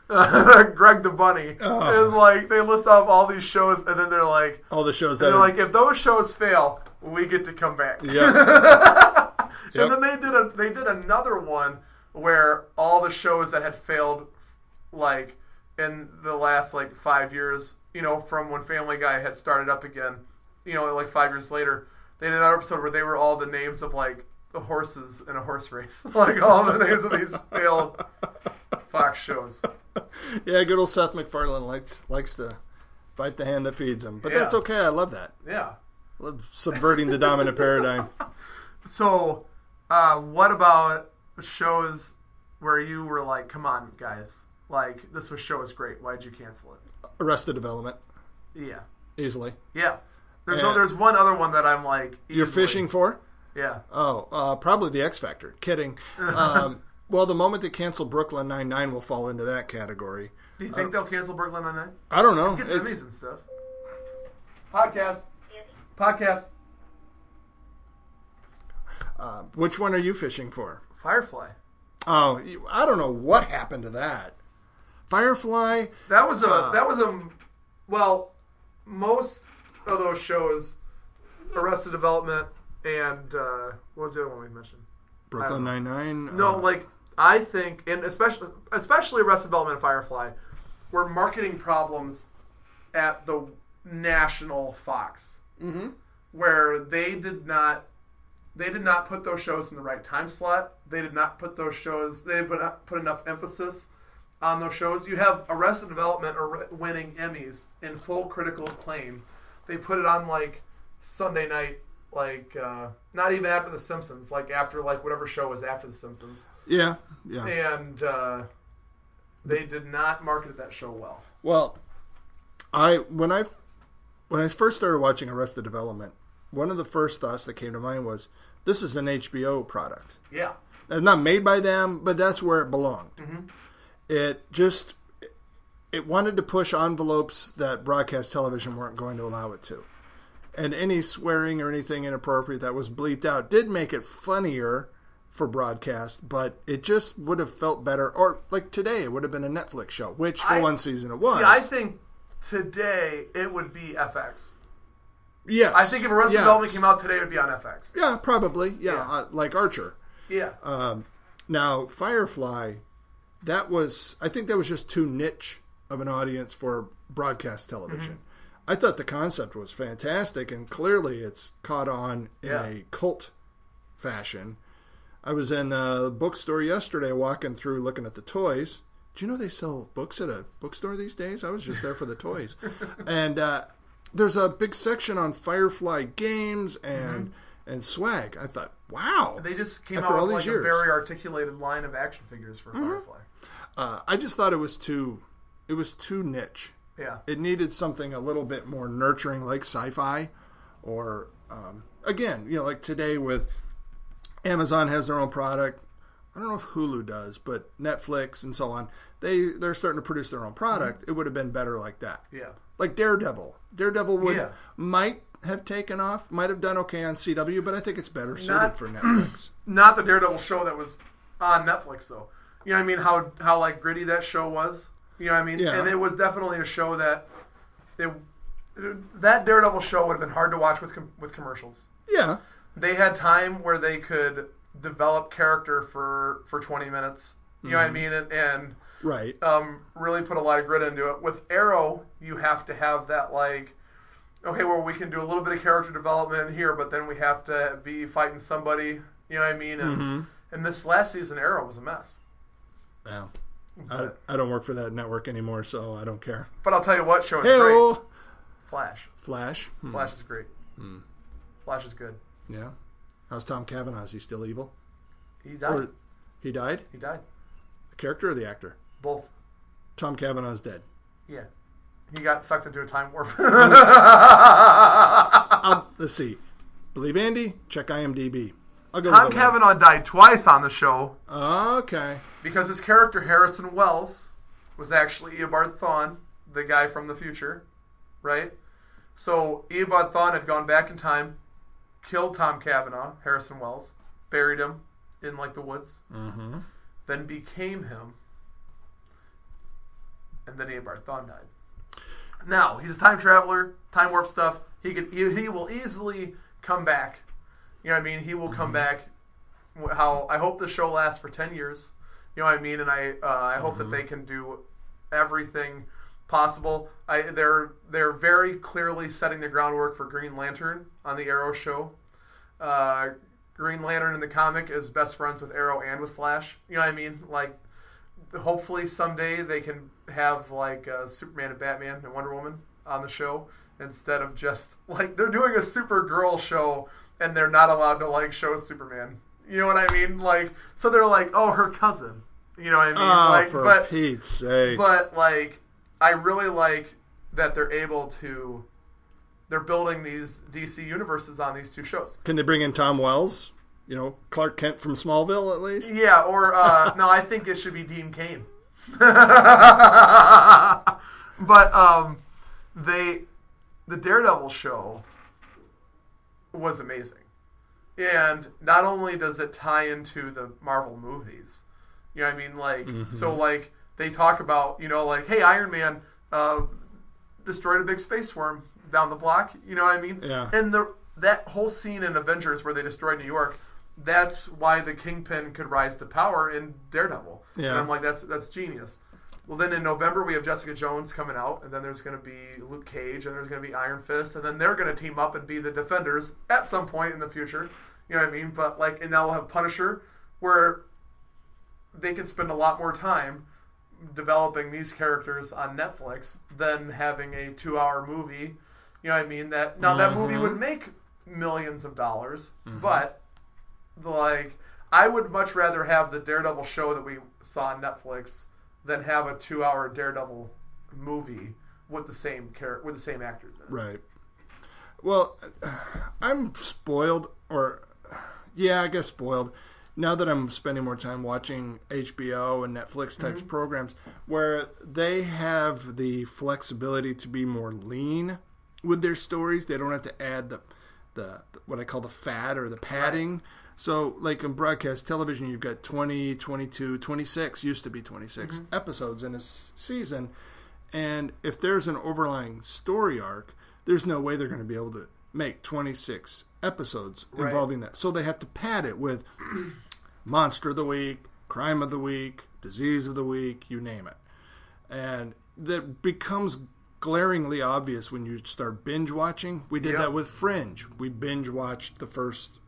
Greg the Bunny. Oh. And like they list off all these shows, and then they're like, all the shows that they're are, like, if those shows fail, we get to come back. Yeah. Yep. And then they did a they did another one where all the shows that had failed, like in the last like five years, you know, from when Family Guy had started up again, you know, like five years later, they did another episode where they were all the names of like the horses in a horse race, like all the names of these failed Fox shows. Yeah, good old Seth MacFarlane likes likes to bite the hand that feeds him, but yeah. That's okay. I love that. Yeah, I love subverting the dominant paradigm. So. Uh, what about shows where you were like, come on, guys. Like, this was show was great. Why'd you cancel it? Arrested Development. Yeah. Easily. Yeah. There's no, there's one other one that I'm like, easily. You're fishing for? Yeah. Oh, uh, probably the X Factor. Kidding. Um, well, the moment they cancel Brooklyn Nine-Nine will fall into that category. Do you think uh, they'll cancel Brooklyn Nine-Nine? I don't know. It gets Emmys and stuff. Podcast. Podcast. Uh, which one are you fishing for? Firefly. Oh, I don't know what happened to that. Firefly. That was a. Uh, that was a. Well, most of those shows, Arrested Development and uh, what was the other one we mentioned? Brooklyn Nine-Nine. No, uh, like I think, and especially especially Arrested Development and Firefly, were marketing problems at the national Fox, mm-hmm. where they did not. They did not put those shows in the right time slot. They did not put those shows. They did not put enough emphasis on those shows. You have Arrested Development are winning Emmys in full critical acclaim. They put it on like Sunday night, like uh, not even after The Simpsons, like after like whatever show was after The Simpsons. Yeah, yeah. And uh, they did not market that show well. Well, I when I when I first started watching Arrested Development, one of the first thoughts that came to mind was, this is an H B O product. Yeah. It's not made by them, but that's where it belonged. Mm-hmm. It just, it wanted to push envelopes that broadcast television weren't going to allow it to. And any swearing or anything inappropriate that was bleeped out did make it funnier for broadcast, but it just would have felt better. Or like today, it would have been a Netflix show, which for I, one season it was. See, I think today it would be F X. Yes. I think if Arrested yes. Development came out today, it would be on F X. Yeah, probably. Yeah, yeah. Uh, like Archer. Yeah. Um, now, Firefly, that was, I think that was just too niche of an audience for broadcast television. Mm-hmm. I thought the concept was fantastic, and clearly it's caught on in yeah. a cult fashion. I was in a bookstore yesterday walking through looking at the toys. Do you know they sell books at a bookstore these days? I was just there for the toys. And uh, there's a big section on Firefly games and mm-hmm. and swag. I thought, wow. They just came After out all with these like years. a very articulated line of action figures for mm-hmm. Firefly. Uh, I just thought it was too, it was too niche. Yeah. It needed something a little bit more nurturing, like sci-fi, or um, again, you know, like today with Amazon has their own product. I don't know if Hulu does, but Netflix and so on, they they're starting to produce their own product. Mm-hmm. It would have been better like that. Yeah. Like Daredevil. Daredevil would yeah. might have taken off, might have done okay on C W, but I think it's better suited not, for Netflix. Not the Daredevil show that was on Netflix, though. You know what I mean? How how like gritty that show was. You know what I mean? Yeah. And it was definitely a show that it, that Daredevil show would have been hard to watch with com- with commercials. Yeah. They had time where they could develop character for, for twenty minutes. You know mm-hmm. what I mean? And, and right. Um, really put a lot of grit into it. With Arrow, you have to have that like, okay, well we can do a little bit of character development here, but then we have to be fighting somebody. You know what I mean? And, mm-hmm. and this last season, Arrow was a mess. Yeah. I, I don't work for that network anymore, so I don't care. But I'll tell you what show is Hey-o. great. Flash. Flash? Hmm. Flash is great. Hmm. Flash is good. Yeah. How's Tom Cavanaugh? Is he still evil? He died. Or, he died? He died. The character or the actor? Both. Tom Cavanaugh's dead. Yeah. He got sucked into a time warp. I'll, let's see. Believe Andy? Check IMDb. I'll go Tom Cavanaugh died twice on the show. Okay. Because his character, Harrison Wells, was actually Eobard Thawne, the guy from the future, right? So Eobard Thawne had gone back in time, killed Tom Cavanaugh, Harrison Wells, buried him in like the woods, mm-hmm. then became him, and then Eobard Thawne died. Now he's a time traveler, time warp stuff. He could he, he will easily come back. You know what I mean? He will come mm-hmm. back. How I hope the show lasts for ten years. You know what I mean? And I uh, I hope mm-hmm. that they can do everything possible. I they're they're very clearly setting the groundwork for Green Lantern on the Arrow show. Uh, Green Lantern in the comic is best friends with Arrow and with Flash. You know what I mean? Like, hopefully someday they can have like uh, Superman and Batman and Wonder Woman on the show instead of just like they're doing a Supergirl show and they're not allowed to like show Superman. You know what I mean? Like, so they're like, oh, her cousin. You know what I mean? Oh, like, for but, Pete's sake! But like, I really like that they're able to. They're building these D C universes on these two shows. Can they bring in Tom Wells? You know, Clark Kent from Smallville, at least? Yeah, or, uh, no, I think it should be Dean Cain. But, um, they, the Daredevil show was amazing. And not only does it tie into the Marvel movies, you know what I mean? Like, mm-hmm. so, like, they talk about, you know, like, hey, Iron Man, uh, destroyed a big space worm down the block, you know what I mean? Yeah. And the that whole scene in Avengers where they destroyed New York, that's why the Kingpin could rise to power in Daredevil. Yeah. And I'm like, that's that's genius. Well, then in November we have Jessica Jones coming out, and then there's going to be Luke Cage, and there's going to be Iron Fist, and then they're going to team up and be the Defenders at some point in the future. You know what I mean? But like, and now we'll have Punisher, where they can spend a lot more time developing these characters on Netflix than having a two-hour movie. You know what I mean? That now that movie would make millions of dollars, mm-hmm. but like I would much rather have the Daredevil show that we saw on Netflix than have a two-hour Daredevil movie with the same char- with the same actors in it. Right. Well, I'm spoiled, or yeah, I guess spoiled. Now that I'm spending more time watching H B O and Netflix types mm-hmm. programs where they have the flexibility to be more lean with their stories. They don't have to add the, the, the what I call the fat or the padding. Right. So like in broadcast television, you've got twenty, twenty-two, twenty-six, used to be twenty-six mm-hmm. episodes in a s- season. And if there's an overlying story arc, there's no way they're going to be able to make twenty-six episodes right. involving that. So they have to pad it with Monster of the Week, Crime of the Week, Disease of the Week, you name it. And that becomes glaringly obvious when you start binge watching. We did yep. that with Fringe. We binge watched the first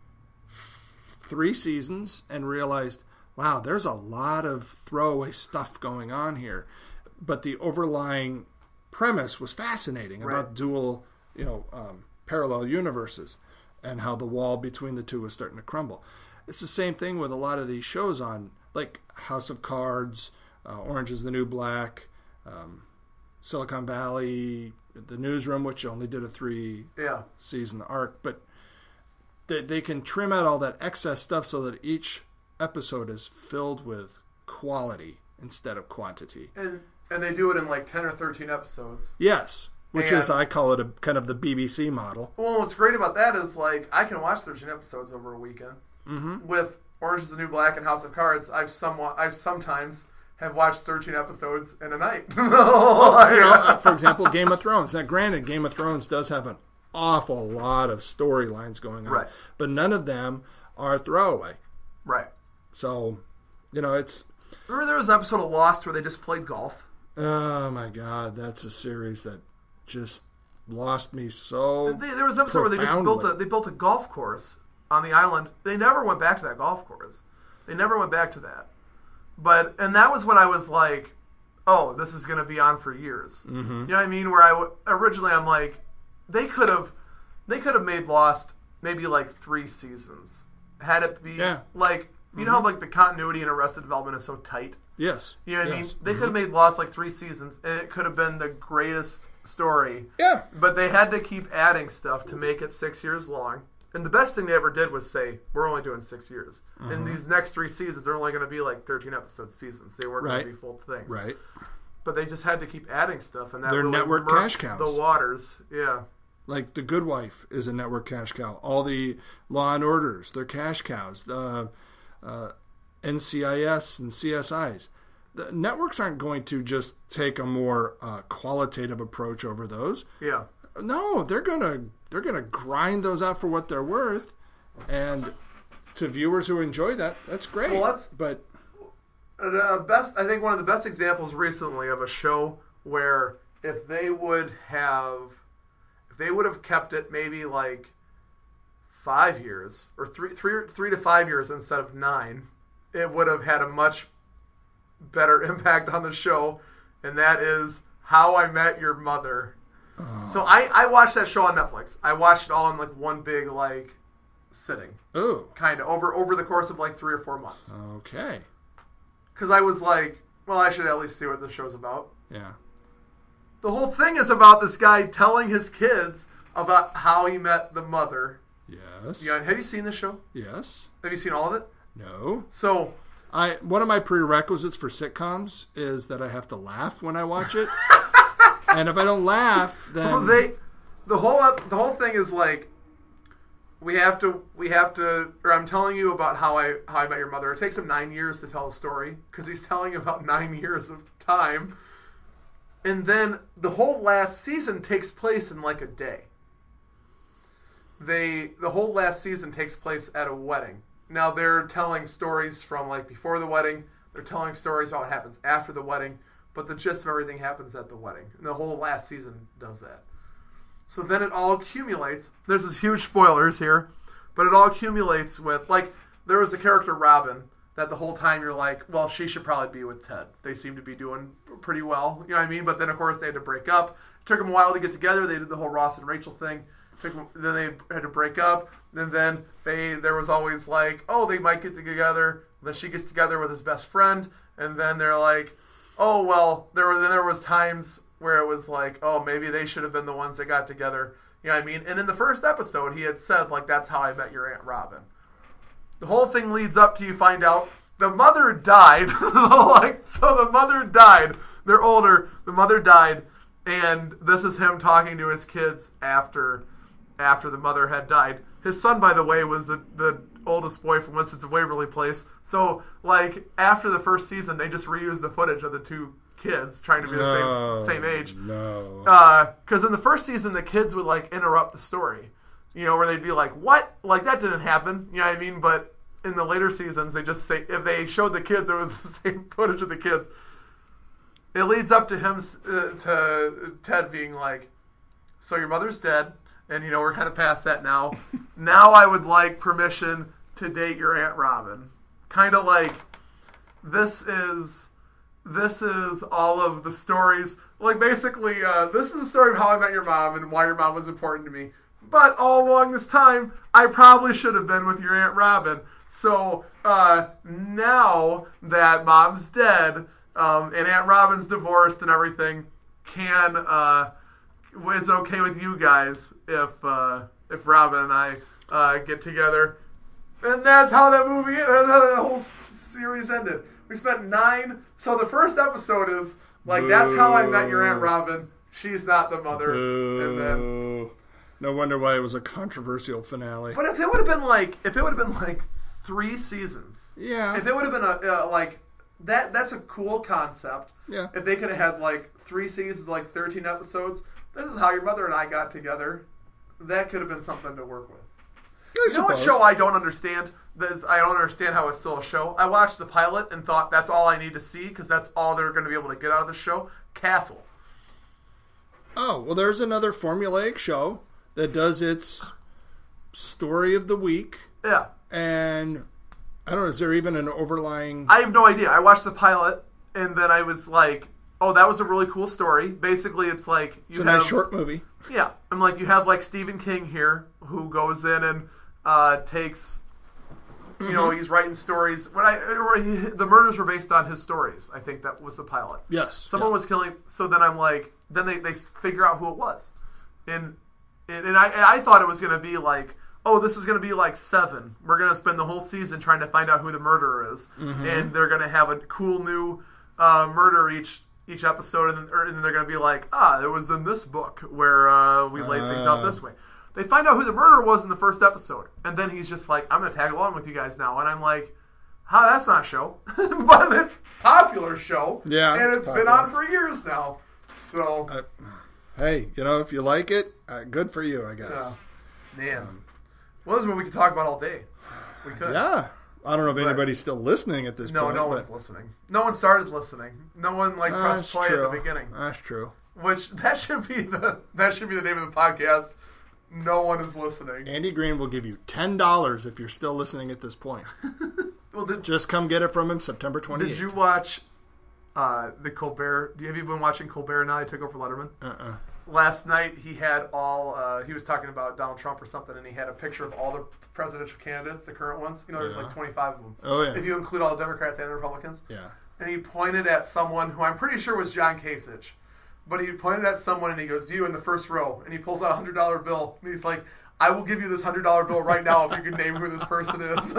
f- three seasons and realized, wow, there's a lot of throwaway stuff going on here. But the overlying premise was fascinating right. about dual, you know, um, parallel universes and how the wall between the two was starting to crumble. It's the same thing with a lot of these shows on, like House of Cards, uh, Orange is the New Black, um, Silicon Valley, The Newsroom, which only did a three-season yeah. arc. But they, they can trim out all that excess stuff so that each episode is filled with quality instead of quantity. And and they do it in like ten or thirteen episodes. Yes. Which and, is, I call it a kind of the B B C model. Well, what's great about that is, like, I can watch thirteen episodes over a weekend. Mm-hmm. With Orange is the New Black and House of Cards, I've somewhat, I've sometimes have watched thirteen episodes in a night. Well, you know, for example, Game of Thrones. Now, granted, Game of Thrones does have an awful lot of storylines going on. Right. But none of them are throwaway. Right. So, you know, it's... Remember there was an episode of Lost where they just played golf? Oh, my God. That's a series that just lost me so they, There was an episode profoundly. where they just built a, they built a golf course on the island. They never went back to that golf course. They never went back to that. But, and that was when I was like, oh, this is going to be on for years. Mm-hmm. You know what I mean? Where I w- originally I'm like, they could have, they could have made Lost maybe like three seasons. Had it be yeah. like, you mm-hmm. know how like the continuity in Arrested Development is so tight? Yes. You know what yes. I mean? They mm-hmm. could have made Lost like three seasons, and it could have been the greatest story. Yeah. But they had to keep adding stuff to make it six years long. And the best thing they ever did was say, we're only doing six years. Mm-hmm. And these next three seasons, they're only going to be like thirteen episode seasons. They weren't right. going to be full things. Right. But they just had to keep adding stuff. And that They're really network cash cows. The waters, yeah. Like The Good Wife is a network cash cow. All the Law and Orders, they're cash cows. The uh, N C I S and C S Is. the networks aren't going to just take a more uh, qualitative approach over those. Yeah. No, they're gonna they're gonna grind those out for what they're worth, and to viewers who enjoy that, that's great. Well, that's but the best. I think one of the best examples recently of a show where if they would have, if they would have kept it maybe like five years or three, three, three to five years instead of nine, it would have had a much better impact on the show, and that is How I Met Your Mother. Oh. So I, I watched that show on Netflix. I watched it all in like one big like sitting. Oh. Kind of over over the course of like three or four months. Okay. Because I was like, well, I should at least see what the show's about. Yeah. The whole thing is about this guy telling his kids about how he met the mother. Yes. Yeah. Have you seen this show? Yes. Have you seen all of it? No. So, I one of my prerequisites for sitcoms is that I have to laugh when I watch it. And if I don't laugh, then well, they the whole up, the whole thing is like we have to we have to or I'm telling you about how I how I met your mother. It takes him nine years to tell a story because he's telling you about nine years of time, and then the whole last season takes place in like a day. They the whole last season takes place at a wedding. Now they're telling stories from like before the wedding. They're telling stories about what happens after the wedding. But the gist of everything happens at the wedding. And the whole last season does that. So then it all accumulates. There's this huge spoilers here. But it all accumulates with, like, there was a character, Robin, that the whole time you're like, well, she should probably be with Ted. They seem to be doing pretty well. You know what I mean? But then, of course, they had to break up. It took them a while to get together. They did the whole Ross and Rachel thing. Took them, then they had to break up. And then they there was always like, oh, they might get together. Then she gets together with his best friend. And then they're like, oh, well, there were then there was times where it was like, oh, maybe they should have been the ones that got together. You know what I mean? And in the first episode, he had said, like, that's how I met your Aunt Robin. The whole thing leads up to you find out the mother died. like, so the mother died. They're older. The mother died. And this is him talking to his kids after after the mother had died. His son, by the way, was the, the oldest boy from Winston's of Waverly Place. So, like, after the first season, they just reused the footage of the two kids trying to be no, the same same age. No. Because uh, in the first season, the kids would, like, interrupt the story. You know, where they'd be like, what? Like, that didn't happen. You know what I mean? But in the later seasons, they just say, if they showed the kids, it was the same footage of the kids. It leads up to him, uh, to Ted being like, so your mother's dead. And, you know, we're kind of past that now. Now I would like permission to date your Aunt Robin. Kind of like, this is, this is all of the stories. Like, basically, uh, this is the story of how I met your mom and why your mom was important to me. But all along this time, I probably should have been with your Aunt Robin. So, uh, now that mom's dead, um, and Aunt Robin's divorced and everything, can, uh... is okay with you guys if uh, if Robin and I uh, get together. And that's how that movie, that's how the whole series ended. We spent nine, so the first episode is, like, Boo. That's how I met your Aunt Robin. She's not the mother. Boo. And then, no wonder why it was a controversial finale. But if it would have been like, if it would have been like three seasons. Yeah. If it would have been a, uh, like, that, that's a cool concept. Yeah. If they could have had, like, three seasons, like thirteen episodes. This is how your mother and I got together. That could have been something to work with. I you know what show I don't understand? This, I don't understand how it's still a show. I watched the pilot and thought that's all I need to see because that's all they're going to be able to get out of the show. Castle. Oh, well, there's another formulaic show that does its story of the week. Yeah. And I don't know, is there even an overlying... I have no idea. I watched the pilot and then I was like... Oh, that was a really cool story. Basically, it's like... You it's a have, nice short movie. Yeah. I'm like, you have like Stephen King here, who goes in and uh, takes... You mm-hmm. know, he's writing stories. When I he, The murders were based on his stories. I think that was the pilot. Yes. Someone yeah. was killing... So then I'm like... Then they, they figure out who it was. And, and, and I, and I thought it was going to be like... Oh, this is going to be like Seven. We're going to spend the whole season trying to find out who the murderer is. Mm-hmm. And they're going to have a cool new uh, murder each... each episode, and then, or, and then they're going to be like, ah, it was in this book where uh, we laid uh. things out this way. They find out who the murderer was in the first episode, and then he's just like, I'm going to tag along with you guys now. And I'm like, How that's not a show, but it's a popular show. Yeah, and it's it's been popular. on for years now. So, Uh, hey, you know, if you like it, uh, good for you, I guess. yeah. man, um, well, this is what we could talk about all day. We could. Yeah. I don't know if But- anybody's still listening at this No, point. no but- one's listening. No one started listening. No one like Uh, pressed that's play true. at the beginning. That's true. Which that should be the that should be the name of the podcast. No one is listening. Andy Green will give you ten dollars if you're still listening at this point. Well, did, Just come get it from him September twenty-eighth. did you watch uh, the Colbert? Have you been watching Colbert now? He took over Letterman. Uh-uh. Last night he had all. Uh, he was talking about Donald Trump or something, and he had a picture of all the presidential candidates, the current ones. You know, there's Yeah. like twenty-five of them. Oh, yeah. If you include all the Democrats and the Republicans. Yeah. And he pointed at someone who I'm pretty sure was John Kasich. But he pointed at someone and he goes, "You in the first row." And he pulls out a hundred dollar bill and he's like, "I will give you this hundred dollar bill right now if you can name who this person is."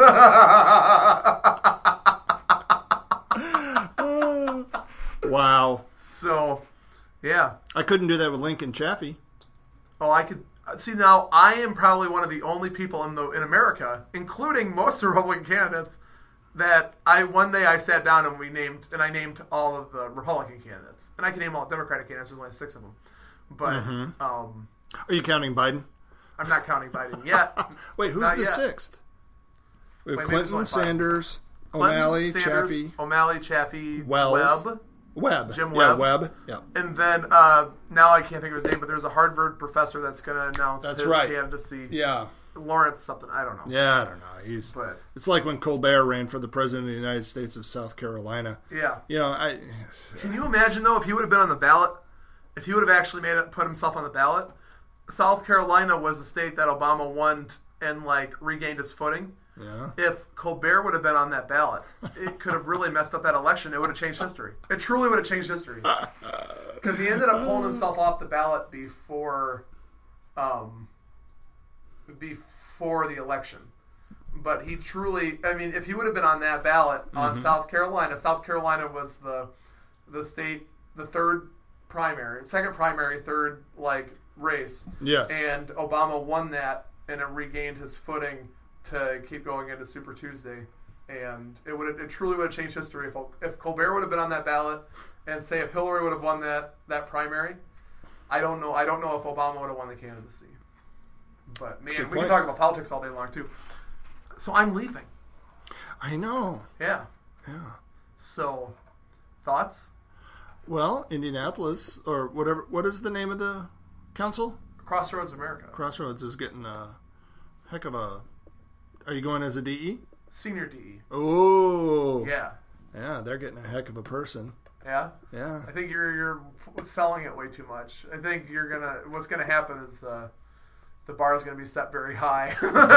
Wow. So, yeah. I couldn't do that with Lincoln Chaffee. Oh, I could see now. I am probably one of the only people in the in America, including most Republican candidates, that I one day I sat down and we named and I named all of the Republican candidates, and I can name all the Democratic candidates. There's only six of them, but Mm-hmm. um, Are you counting Biden? I'm not counting Biden yet. Wait, who's Not the yet. sixth? We have Wait, maybe there's Clinton, only five. Sanders, Clinton, O'Malley, Sanders, Chaffee, O'Malley, Chaffee, Wells. Webb, Webb. Jim Yeah, Webb. Webb. Yeah. and then uh, now I can't think of his name, but there's a Harvard professor that's going to announce That's his right. candidacy. Yeah. Lawrence something, I don't know. Yeah, I don't know. He's. But It's like when Colbert ran for the president of the United States of South Carolina. yeah. You know, I. Can you imagine though if he would have been on the ballot, if he would have actually made it, put himself on the ballot? South Carolina was a state that Obama won and like regained his footing. Yeah. If Colbert would have been on that ballot, it could have really messed up that election. It would have changed history. It truly would have changed history because he ended up pulling himself off the ballot before, um, before the election. But he truly, I mean, if he would have been on that ballot on Mm-hmm. South Carolina, South Carolina was the the state, the third primary, second primary, third like race. Yes. And Obama won that, and it regained his footing to keep going into Super Tuesday. And it would it truly would have changed history if if Colbert would have been on that ballot, and say if Hillary would have won that that primary. I don't know. I don't know if Obama would have won the candidacy. But man, we point. can talk about politics all day long too. So I'm leaving. I know. Yeah. Yeah. So, thoughts? Well, Indianapolis, or whatever. What is the name of the council? Crossroads America. Crossroads is getting a heck of a. Are you going as a D E? Senior D E. Oh. Yeah. Yeah, they're getting a heck of a person. Yeah. Yeah. I think you're you're selling it way too much. I think you're gonna. What's gonna happen is uh, the bar is gonna be set very high.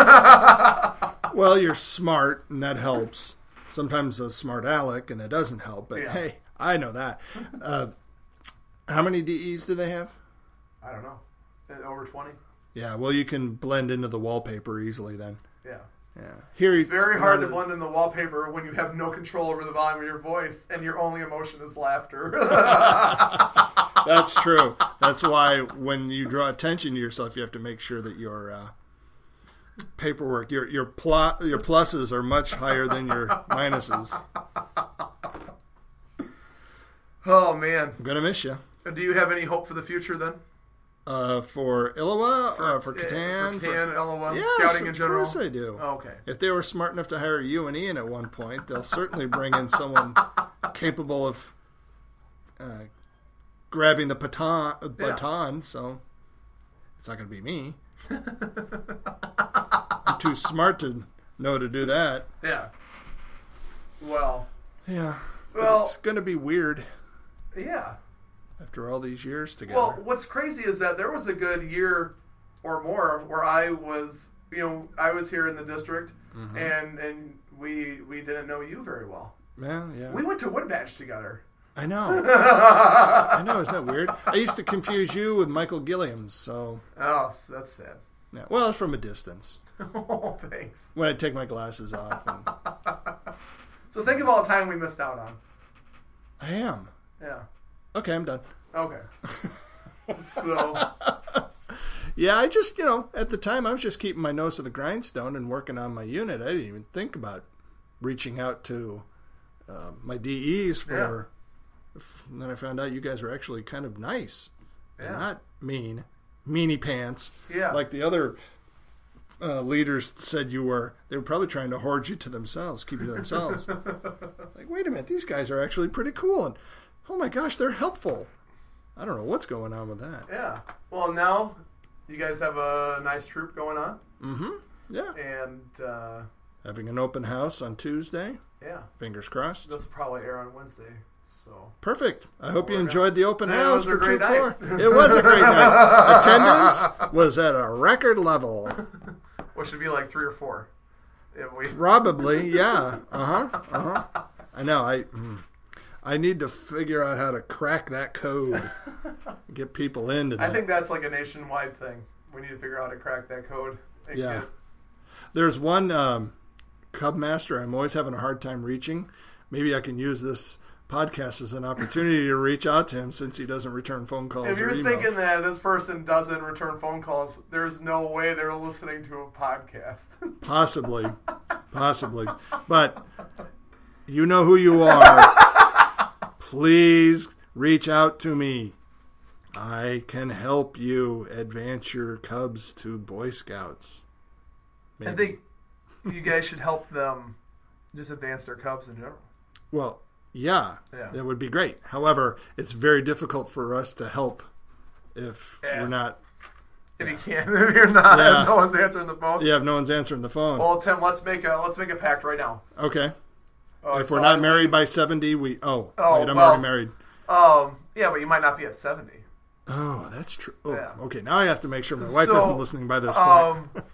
Well, you're smart, and that helps. Sometimes a smart aleck, and that doesn't help. But Yeah. hey, I know that. Uh, how many D Es do they have? I don't know. Over twenty. Yeah. Well, you can blend into the wallpaper easily then. Yeah. Yeah. Here It's very hard to blend in the wallpaper when you have no control over the volume of your voice and your only emotion is laughter. That's true. That's why when you draw attention to yourself, you have to make sure that your uh, paperwork, your your plot, your pluses are much higher than your minuses. Oh man, I'm gonna miss you. do you have any hope for the future then? Uh, for Illawa, for, uh, for Eh, Catan, for Can, L O L, yes, scouting in general. Of course I do. Oh, okay. If they were smart enough to hire you and Ian at one point, they'll certainly bring in someone capable of uh, grabbing the baton. Uh, Yeah. baton. So it's not going to be me. I'm too smart to know to do that. Yeah. Well. Yeah. But Well- it's going to be weird Yeah. after all these years together. Well, what's crazy is that there was a good year or more where I was, you know, I was here in the district, Mm-hmm. and and we we didn't know you very well. Man, yeah. We went to Woodbadge together. I know. I know. Isn't that weird? I used to confuse you with Michael Gilliams. So, Oh, that's sad. yeah. Well, it's from a distance. Oh, thanks. When I take my glasses off. And So think of all the time we missed out on. I am. Yeah. Okay, I'm done. Okay. So, Yeah, I just, you know, at the time I was just keeping my nose to the grindstone and working on my unit. I didn't even think about reaching out to uh, my D Es for. Yeah. And then I found out you guys were actually kind of nice, yeah. and not mean, meanie pants, yeah. like the other uh, leaders said you were. They were probably trying to hoard you to themselves, keep you to themselves. It's like, wait a minute, these guys are actually pretty cool, and oh my gosh, they're helpful. I don't know what's going on with that. Yeah. Well, now you guys have a nice troop going on. Mm-hmm. Yeah. And uh, having an open house on Tuesday. Yeah. Fingers crossed. This will probably air on Wednesday. So perfect. I hope you enjoyed the open yeah, house for Troop night. Four. It was a great night. Attendance was at a record level. What should be like three or four? We... Probably, yeah. Uh huh. Uh huh. I know. I. Mm. I need to figure out how to crack that code, get people into that. I think that's like a nationwide thing. We need to figure out how to crack that code. Yeah. Get... There's one um, Cub Master I'm always having a hard time reaching. Maybe I can use this podcast as an opportunity to reach out to him since he doesn't return phone calls. If you're or emails. thinking that this person doesn't return phone calls, there's no way they're listening to a podcast. Possibly. Possibly. But you know who you are. Please reach out to me. I can help you advance your Cubs to Boy Scouts. Maybe. I think you guys should help them just advance their Cubs in general. Well, yeah, yeah. That would be great. However, it's very difficult for us to help if yeah. we're not. If yeah. you can't, if you're not, yeah. no one's answering the phone. Yeah, if no one's answering the phone. Well, Tim, let's make a let's make a pact right now. Okay. Oh, if we're not married by seventy, we... Oh, oh wait, I'm well, already married. Um, yeah, but you might not be at seventy. Oh, that's true. Oh, yeah. Okay, now I have to make sure my wife so, isn't listening by this um, point.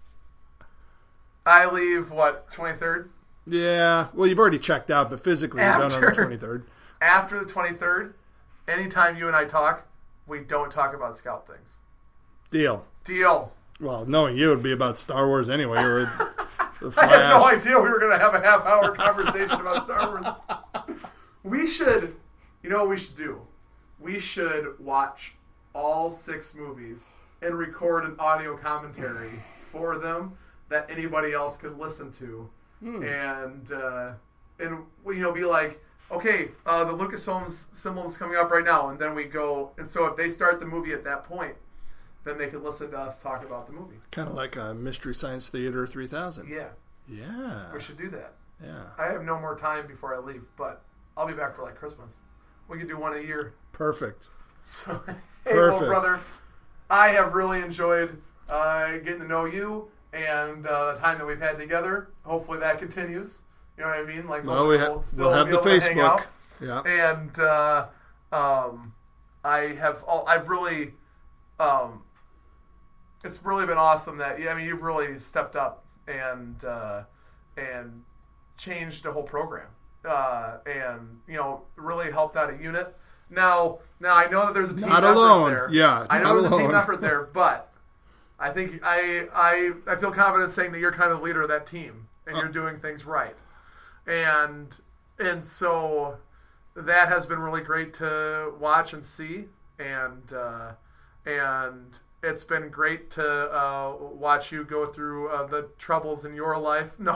I leave, what, twenty-third? Yeah, well, you've already checked out, but physically you're done on the twenty-third. After the twenty-third, anytime you and I talk, we don't talk about Scout things. Deal. Deal. Well, knowing you, it would be about Star Wars anyway, or... I had no idea we were going to have a half-hour conversation about Star Wars. We should, you know what we should do? We should watch all six movies and record an audio commentary for them that anybody else could listen to. Hmm. And, uh, and you know, be like, okay, uh, the Lucasfilms symbol is coming up right now. And then we go, and so if they start the movie at that point, then they can listen to us talk about the movie. Kind of like a Mystery Science Theater three thousand. Yeah. Yeah. We should do that. Yeah. I have no more time before I leave, but I'll be back for like Christmas. We could do one a year. Perfect. So, hey, Perfect. Well, brother, I have really enjoyed uh, getting to know you and uh, the time that we've had together. Hopefully that continues. You know what I mean? Like, well, we ha- we'll, we'll have the Facebook. Yeah. And uh, um, I have, all, I've really, um, it's really been awesome that, yeah, I mean, you've really stepped up and uh, and changed the whole program, uh, and you know, really helped out a unit. Now, now I know that there's a team not effort alone. there. Yeah, I know not there's alone. a team effort there, but I think I I I feel confident saying that you're kind of the leader of that team, and oh. you're doing things right, and and so that has been really great to watch and see, and uh, and. It's been great to uh, watch you go through uh, the troubles in your life. No,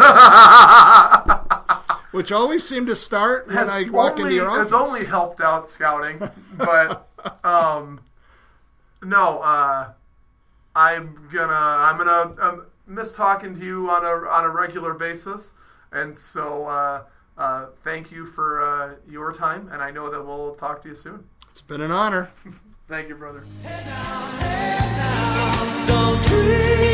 which always seem to start when has I walk only, into your office. It's only helped out scouting, but um, no, uh, I'm gonna I'm gonna um, miss talking to you on a on a regular basis, and so uh, uh, thank you for uh, your time, and I know that we'll talk to you soon. It's been an honor. Thank you, brother. Hey now, hey now, don't dream.